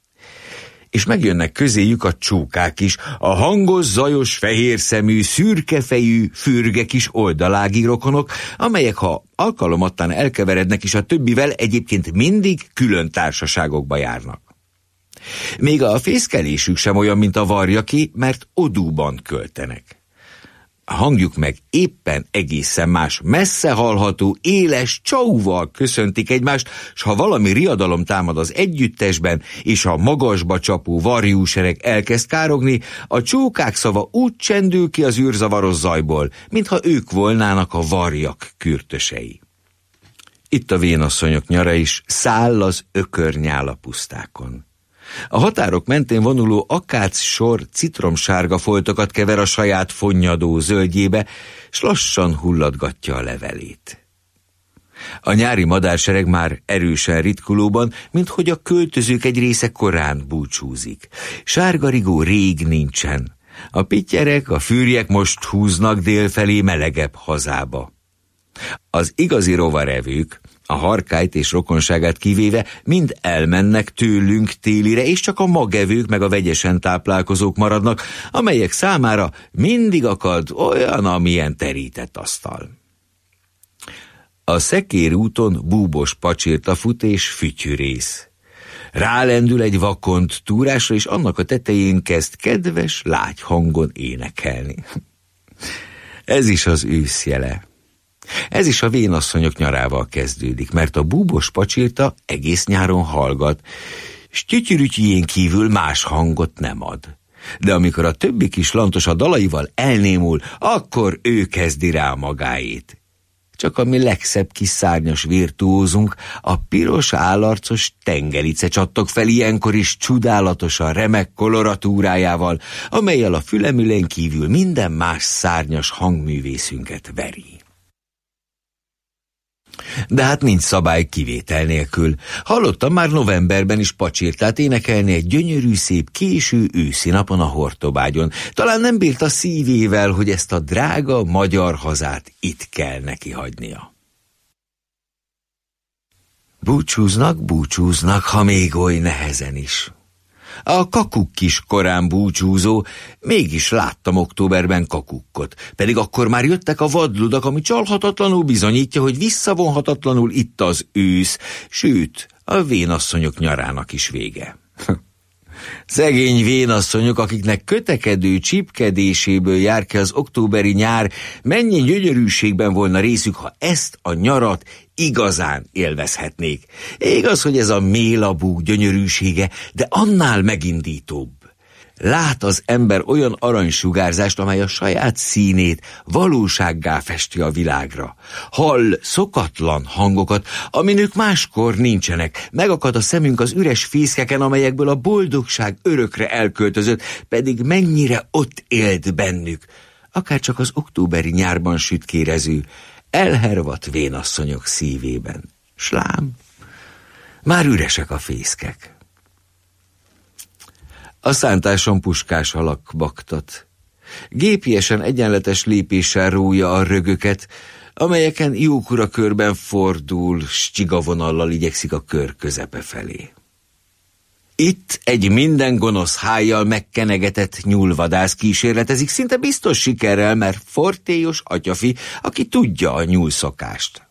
És megjönnek közéjük a csókák is, a hangos, zajos, fehérszemű, szürkefejű, fürge kis oldalági rokonok, amelyek, ha alkalomattán elkeverednek is a többivel, egyébként mindig külön társaságokba járnak. Még a fészkelésük sem olyan, mint a varjaké, mert odúban költenek. A hangjuk meg éppen egészen más, messze hallható, éles csauval köszöntik egymást, s ha valami riadalom támad az együttesben, és a magasba csapó varjúsereg elkezd károgni, a csókák szava úgy csendül ki az űrzavaros zajból, mintha ők volnának a varjak kürtösei. Itt a vénasszonyok nyara is, száll az ökörnyál a pusztákon. A határok mentén vonuló akác sor citromsárga foltokat kever a saját fonnyadó zöldjébe, s lassan hulladgatja a levelét. A nyári madársereg már erősen ritkulóban, minthogy a költözők egy része korán búcsúzik. Sárgarigó rég nincsen. A pittyerek, a fűrjek most húznak délfelé melegebb hazába. Az igazi rovarevők, a harkályt és rokonságát kivéve, mind elmennek tőlünk télire, és csak a magevők meg a vegyesen táplálkozók maradnak, amelyek számára mindig akad olyan, amilyen terített asztal. A szekér úton búbos pacsirta fut és fütyűrész. Rálendül egy vakont túrásra, és annak a tetején kezd kedves, lágy hangon énekelni. Ez is az ősz jele. Ez is a vénasszonyok nyarával kezdődik, mert a búbos pacsirta egész nyáron hallgat, s tyütyürütyijén kívül más hangot nem ad. De amikor a többi kis lantos a dalaival elnémul, akkor ő kezdi rá magáét. Csak a mi legszebb kis szárnyas virtuózunk, a piros állarcos tengelice csattog fel ilyenkor is csodálatosan remek koloratúrájával, amellyel a fülemülen kívül minden más szárnyas hangművészünket veri. De hát nincs szabály kivétel nélkül. Hallottam már novemberben is pacsirtát énekelni egy gyönyörű, szép késő őszi napon a Hortobágyon. Talán nem bírt a szívével, hogy ezt a drága magyar hazát itt kell neki hagynia. Búcsúznak, búcsúznak, ha még oly nehezen is. A kakuk is korán búcsúzó, mégis láttam októberben kakukkot, pedig akkor már jöttek a vadludak, ami csalhatatlanul bizonyítja, hogy visszavonhatatlanul itt az ősz, sőt, a vénasszonyok nyarának is vége. Szegény vénasszonyok, akiknek kötekedő csipkedéséből jár ki az októberi nyár, mennyi gyönyörűségben volna részük, ha ezt a nyarat igazán élvezhetnék. Igaz, hogy ez a mélabúk gyönyörűsége, de annál megindítóbb. Lát az ember olyan aranysugárzást, amely a saját színét valósággá festi a világra. Hall szokatlan hangokat, aminek máskor nincsenek. Megakad a szemünk az üres fészkeken, amelyekből a boldogság örökre elköltözött, pedig mennyire ott élt bennük. Akárcsak az októberi nyárban sütkérező, elhervadt vénasszonyok szívében. Slám, már üresek a fészkek. A szántáson puskás halak baktat. Gépiesen egyenletes lépéssel rója a rögöket, amelyeken jókora körben fordul, s csigavonallal igyekszik a kör közepe felé. Itt egy minden gonosz hájjal megkenegetett nyúlvadász kísérletezik, szinte biztos sikerrel, mert fortélyos atyafi, aki tudja a nyúlszokást.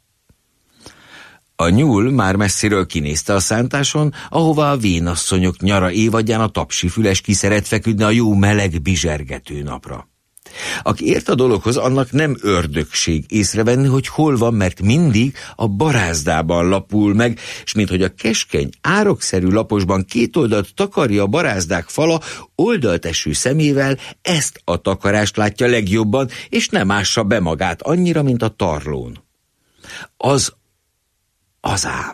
A nyúl már messziről kinézte a szántáson, ahová a vénasszonyok nyara évadján a tapsifüles ki szeret feküdni a jó meleg bizsergető napra. Aki ért a dologhoz, annak nem ördögség észrevenni, hogy hol van, mert mindig a barázdában lapul meg, s minthogy a keskeny, árokszerű laposban két oldalt takarja a barázdák fala, oldalt eső szemével ezt a takarást látja legjobban, és nem ássa be magát annyira, mint a tarlón. Az az ám.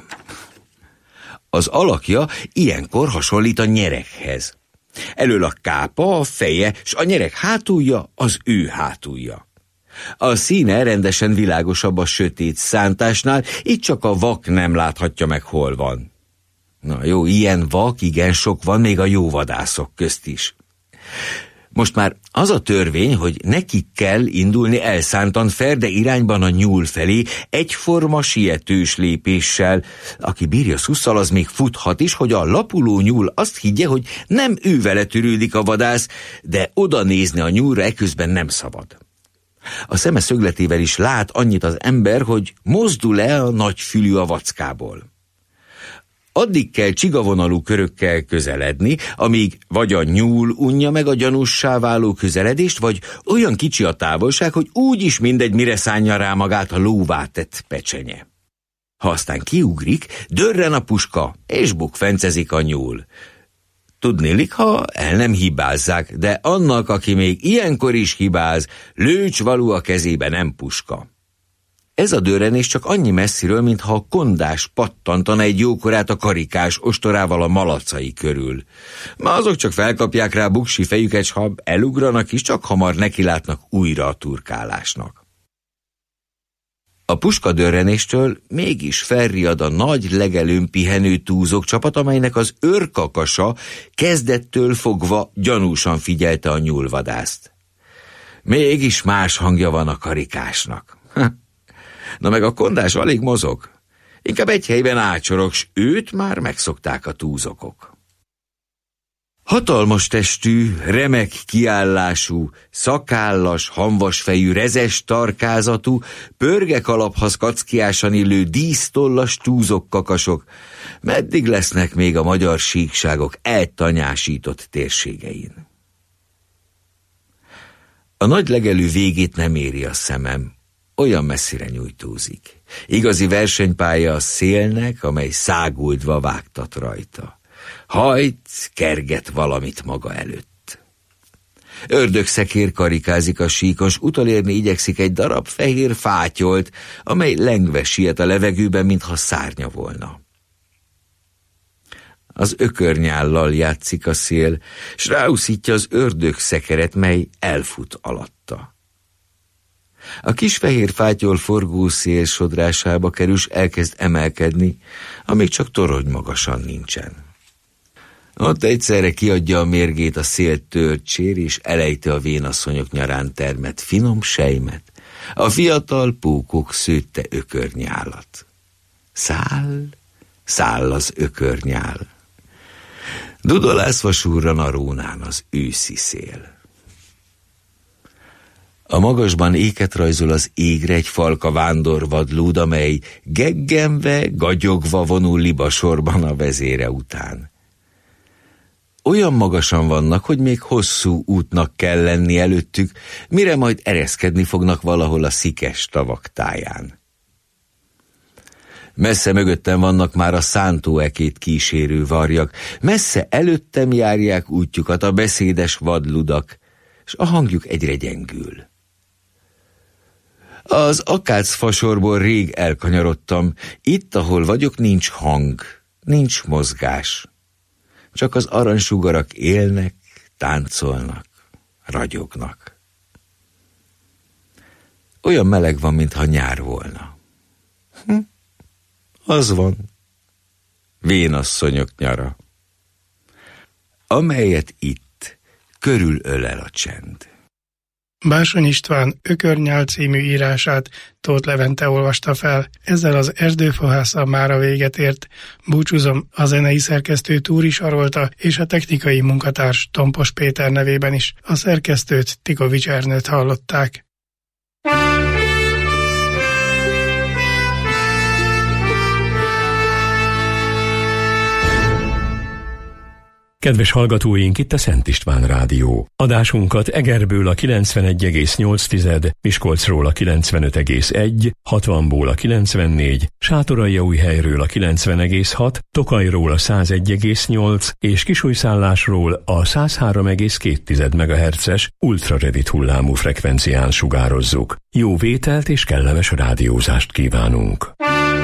Az alakja ilyenkor hasonlít a nyereghez. Elől a kápa, a feje, s a nyereg hátulja az ő hátulja. A színe rendesen világosabb a sötét szántásnál, így csak a vak nem láthatja meg, hol van. Na jó, ilyen vak igen sok van, még a jó vadászok közt is. Most már az a törvény, hogy nekik kell indulni elszántan ferde irányban a nyúl felé, egyforma sietős lépéssel. Aki bírja szusszal, az még futhat is, hogy a lapuló nyúl azt higgye, hogy nem ő vele törődik a vadász, de oda nézni a nyúlra eközben nem szabad. A szeme szögletével is lát annyit az ember, hogy mozdul-e a nagy fülű a vackából. Addig kell csigavonalú körökkel közeledni, amíg vagy a nyúl unja meg a gyanussá váló közeledést, vagy olyan kicsi a távolság, hogy úgyis mindegy, mire szánja rá magát a lóvá tett pecsenye. Ha aztán kiugrik, dörren a puska, és bukfencezik a nyúl. Tudnélik, ha el nem hibázzák, de annak, aki még ilyenkor is hibáz, lőcs való a kezébe, nem puska. Ez a dörrenés csak annyi messziről, mintha a kondás pattantana egy jókorát a karikás ostorával a malacai körül. Ma azok csak felkapják rá buksi fejüket, s ha elugranak is, csak hamar nekilátnak újra a turkálásnak. A puskadörrenéstől mégis felriad a nagy legelőn pihenő túzok csapat, amelynek az őrkakasa kezdettől fogva gyanúsan figyelte a nyúlvadászt. Mégis más hangja van a karikásnak. Na meg a kondás alig mozog. Inkább egy helyben ácsorog, s őt már megszokták a túzokok. Hatalmas testű, remek kiállású, szakállas, hamvasfejű, rezes tarkázatú, pörgekalaphoz kackiásan illő dísztollas túzok kakasok, meddig lesznek még a magyar síkságok eltanyásított térségein? A nagy legelő végét nem éri a szemem, olyan messzire nyújtózik. Igazi versenypálya a szélnek, amely száguldva vágtat rajta. Hajt, kerget valamit maga előtt. Ördögszekér karikázik a síkon, s utolérni igyekszik egy darab fehér fátyolt, amely lengve siet a levegőben, mintha szárnya volna. Az ökörnyállal játszik a szél, s ráúszítja az ördögszekeret, mely elfut alatta. A kis fehér fátyol forgó szél sodrásába kerül, s elkezd emelkedni, amíg csak torony magasan nincsen. Ott egyszerre kiadja a mérgét a szél törcsér, és elejti a vénasszonyok nyarán termett finom sejmet, a fiatal pókok szőtte ökörnyálat. Száll, száll az ökörnyál. Dudolászva surran a rónán az őszi szél. A magasban éket rajzol az égre egy falka vándorvadlúd, amely geggenve, gagyogva vonul libasorban a vezére után. Olyan magasan vannak, hogy még hosszú útnak kell lenni előttük, mire majd ereszkedni fognak valahol a szikes tavak táján. Messze mögöttem vannak már a szántóekét kísérő varjak, messze előttem járják útjukat a beszédes vadludak, s a hangjuk egyre gyengül. Az akácfasorból rég elkanyarodtam, itt, ahol vagyok, nincs hang, nincs mozgás. Csak az aranysugarak élnek, táncolnak, ragyognak. Olyan meleg van, mintha nyár volna. Hm, az van. Vénasszonyok nyara, amelyet itt körülölel a csend. Bársony István Ökörnyál című írását Tóth Levente olvasta fel. Ezzel az Erdőfohásza mára véget ért. Búcsúzom a zenei szerkesztő Túri Sarolta és a technikai munkatárs Tompos Péter nevében is. A szerkesztőt, Tikovics Ernőt hallották. Kedves hallgatóink, itt a Szent István Rádió. Adásunkat Egerből a kilencvenegy egész nyolc, Miskolcról a kilencvenöt egész egy, hatvanból a kilencvennégy, Sátoraljaújhelyről a kilencven egész hat, Tokajról a száz egy egész nyolc és Kisújszállásról a száz három egész két megahertzes ultraredit hullámú frekvencián sugározzuk. Jó vételt és kellemes rádiózást kívánunk!